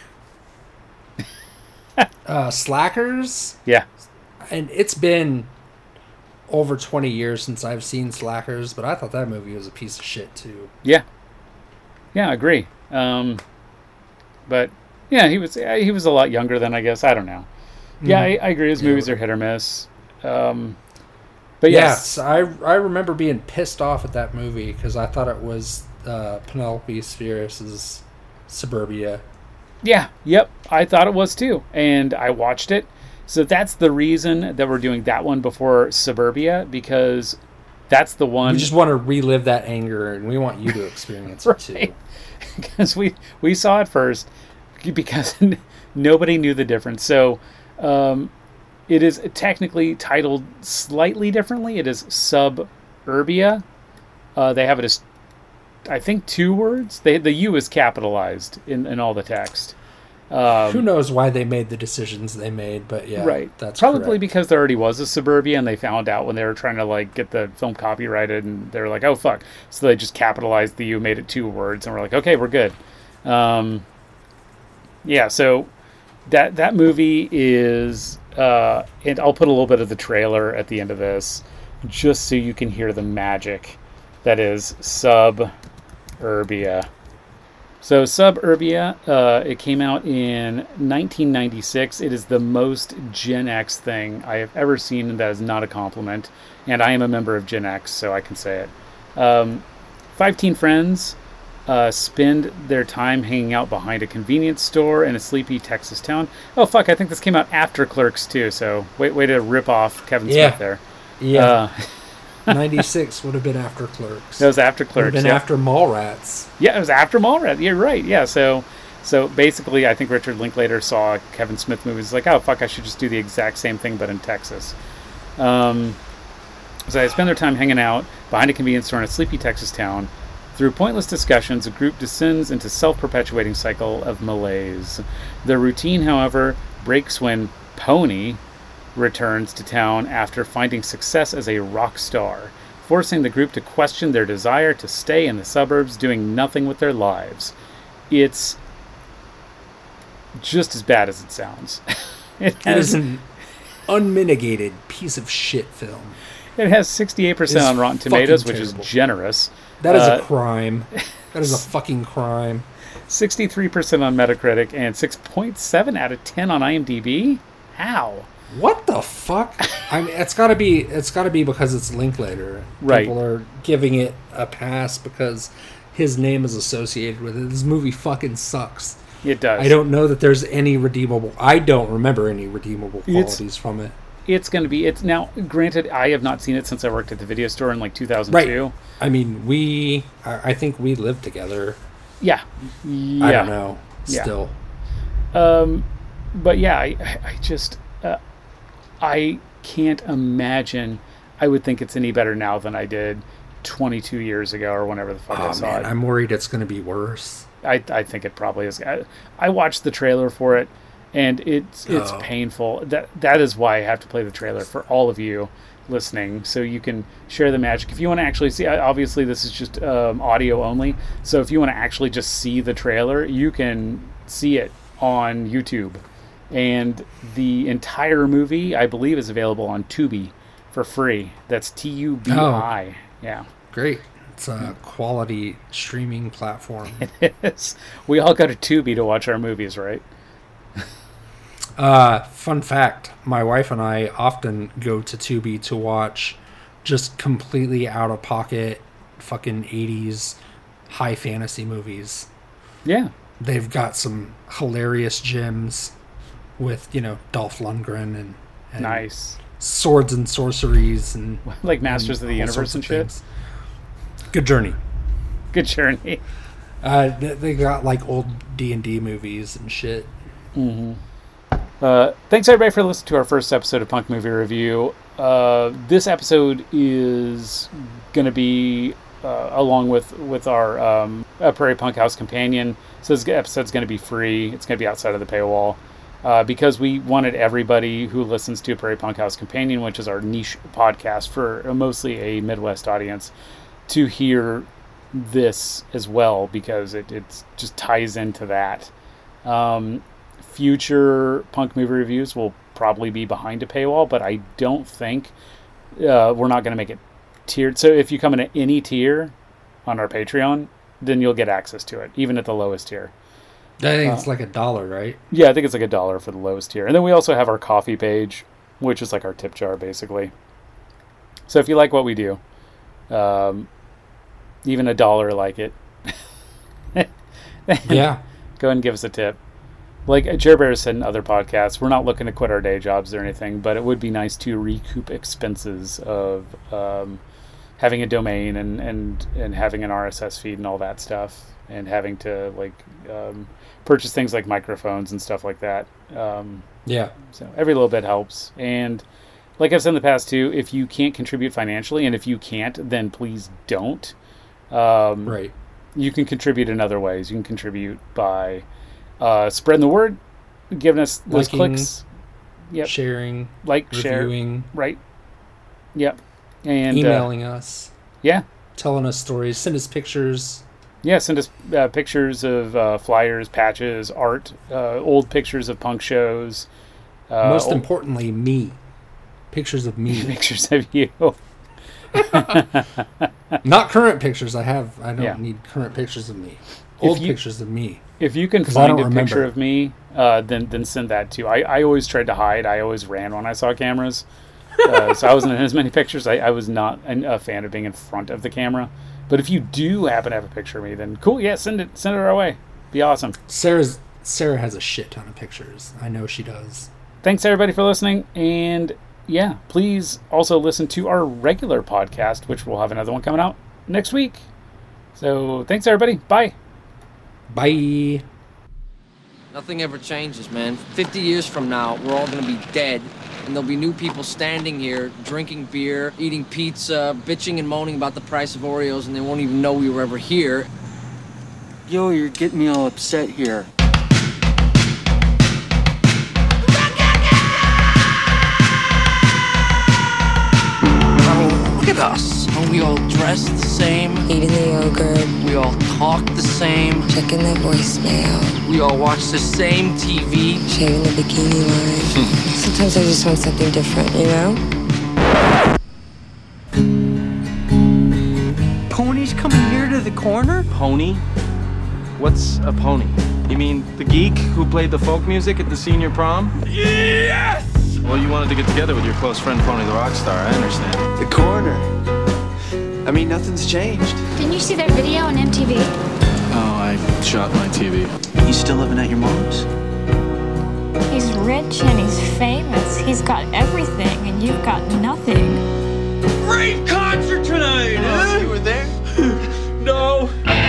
uh, Slackers, Yeah. and it's been over twenty years since I've seen Slackers, but I thought that movie was a piece of shit, too. Yeah. Yeah, I agree. Um, but, yeah, he was he was a lot younger than I guess. I don't know. Yeah, I, I agree. His Yeah. movies are hit or miss. Um, but yes. Yes, I, I remember being pissed off at that movie because I thought it was uh, Penelope Spheeris's Suburbia. Yeah, yep. I thought it was too. And I watched it. So that's the reason that we're doing that one before Suburbia, because that's the one. We just want to relive that anger, and we want you to experience it too. Right. Because we, we saw it first, because nobody knew the difference. So um, it is technically titled slightly differently. It is Suburbia. Uh, they have it as, I think, two words. They, the U is capitalized in, in all the text. Um, Who knows why they made the decisions they made, but yeah, right. that's probably correct. because there already was a Suburbia, and they found out when they were trying to like get the film copyrighted, and they were like, "Oh fuck!" So they just capitalized the U, made it two words, and we're like, "Okay, we're good." Um, yeah. So that that movie is, uh, and I'll put a little bit of the trailer at the end of this, just so you can hear the magic that is Suburbia. So Suburbia, uh, it came out in nineteen ninety-six. It is the most Gen X thing I have ever seen, and that is not a compliment. And I am a member of Gen X, so I can say it. Um, five teen friends uh, spend their time hanging out behind a convenience store in a sleepy Texas town. Oh, fuck, I think this came out after Clerks, too, so way, way to rip off Kevin Yeah. Smith there. Yeah, Uh, ninety-six would have been after Clerks. that was after Would have Clerks, been yeah. after Mallrats. Yeah, it was after Mallrats. You're right. Yeah, so so basically, I think Richard Linklater saw a Kevin Smith movie. He's like, oh, fuck, I should just do the exact same thing, but in Texas. Um, so they spend their time hanging out behind a convenience store in a sleepy Texas town. Through pointless discussions, the group descends into self-perpetuating cycle of malaise. Their routine, however, breaks when Pony returns to town after finding success as a rock star, forcing the group to question their desire to stay in the suburbs doing nothing with their lives. It's just as bad as it sounds. It It is has, an unmitigated piece of shit film. it has sixty-eight percent It's on Rotten fucking Tomatoes, which terrible. is generous. That is Uh, a crime. That is a fucking crime. sixty-three percent on Metacritic and six point seven out of ten on IMDb? How? What the fuck? I mean, it's gotta be. It's gotta be because it's Linklater. Right. People are giving it a pass because his name is associated with it. This movie fucking sucks. It does. I don't know that there's any redeemable. I don't remember any redeemable It's- qualities from it. It's going to be. It's now. Granted, I have not seen it since I worked at the video store in like two thousand two. Right. I mean, we. I I think we lived together. Yeah. Yeah. I don't know. Yeah. Still. Um, but yeah, I, I just, uh, I can't imagine. I would think it's any better now than I did twenty-two years ago or whenever the fuck I Oh saw man, it. I'm worried it's going to be worse. I, I think it probably is. I, I watched the trailer for it, and it's it's Oh. painful. That that is why I have to play the trailer for all of you listening, so you can share the magic. If you want to actually see, obviously this is just um, audio only. So if you want to actually just see the trailer, you can see it on YouTube, and the entire movie, I believe, is available on Tubi for free. That's T U B I. Yeah. Great. It's a quality streaming platform. Yes. We all go to Tubi to watch our movies, right? Uh, fun fact, my wife and I often go to Tubi to watch just completely out of pocket fucking eighties high fantasy movies. Yeah. They've got some hilarious gems with, you know, Dolph Lundgren and, and Nice. swords and sorceries and Like Masters of the all Universe sorts and of shit. things. Good journey. Good journey. Uh, they, they got like old D and D movies and shit. Uh, thanks everybody for listening to our first episode of Punk Movie Review. Uh, this episode is going to be uh, along with with our um, uh, Prairie Punk House companion. So this episode's going to be free. It's going to be outside of the paywall uh, because we wanted everybody who listens to Prairie Punk House Companion, which is our niche podcast for mostly a Midwest audience, to hear this as well, because it it's just ties into that. Um, future Punk Movie Reviews will probably be behind a paywall, but I don't think uh, we're not going to make it tiered. So if you come in at any tier on our Patreon, then you'll get access to it, even at the lowest tier. I think uh, it's like a dollar, right? Yeah, I think it's like a dollar for the lowest tier. And then we also have our coffee page, which is like our tip jar, basically. So if you like what we do, um, even a dollar like it, yeah, go ahead and give us a tip. Like Chair Bear said in other podcasts, we're not looking to quit our day jobs or anything, but it would be nice to recoup expenses of um, having a domain and, and, and having an R S S feed and all that stuff, and having to like um, purchase things like microphones and stuff like that. Um, yeah. So every little bit helps. And like I've said in the past too, if you can't contribute financially, and if you can't, then please don't. Um, right. You can contribute in other ways. You can contribute by uh, spreading the word, giving us those Liking, clicks, yep. sharing, like, reviewing, share, right? Yep. And emailing uh, us, yeah, telling us stories, send us pictures. Yeah, send us uh, pictures of uh, flyers, patches, art, uh, old pictures of punk shows. Uh, Most old importantly, me. Pictures of me. Pictures of you. Not current pictures. I have. I don't Yeah. need current pictures of me. Old you- pictures of me. If you can 'Cause I find a don't picture remember. of me, uh, then then send that too. I, I always tried to hide. I always ran when I saw cameras. Uh, so I wasn't in as many pictures. I, I was not an, a fan of being in front of the camera. But if you do happen to have a picture of me, then cool. Yeah, send it. Send it our way. Be awesome. Sarah's Sarah has a shit ton of pictures. I know she does. Thanks everybody for listening. And yeah, please also listen to our regular podcast, which we'll have another one coming out next week. So thanks everybody. Bye. Bye. Nothing ever changes, man. Fifty years from now, we're all gonna be dead, and there'll be new people standing here, drinking beer, eating pizza, bitching and moaning about the price of Oreos, and they won't even know we were ever here. Yo, you're getting me all upset here. I mean, look at us. Are we all dressed the same? Eating the yogurt, We all talk the same. checking the voicemail, We all watch the same T V. shaving the bikini line. Sometimes I just want something different, you know? Pony's coming here to the corner? Pony? What's a pony? You mean the geek who played the folk music at the senior prom? Yes! Well, you wanted to get together with your close friend Pony the Rockstar, I understand. The corner. I mean, nothing's changed. Didn't you see that video on M T V? Oh, I shot my T V. You still living at your mom's? He's rich and he's famous. He's got everything, and you've got nothing. Great concert tonight! Oh, you were there? No!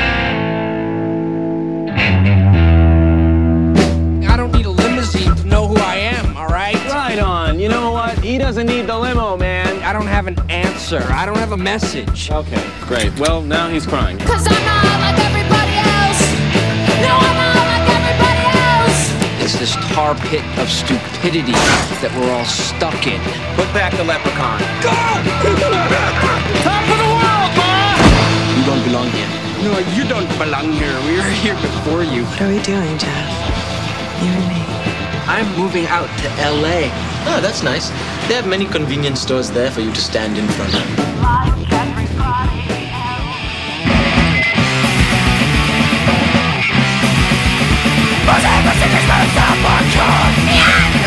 I don't need a limousine to know who I am, all right? Right on. You know what? He doesn't need the limo, man. I don't have an answer. I don't have a message. Okay, great. Well, now he's crying. Cause I'm not like everybody else. No, I'm not like everybody else. It's this tar pit of stupidity that we're all stuck in. Put back the leprechaun. Go! Top of the world, Ma! You don't belong here. No, you don't belong here. We were here before you. What are we doing, Jeff? You and me. I'm moving out to L A. Oh, that's nice. They have many convenience stores there for you to stand in front of. Like everybody else. But everything is meant to be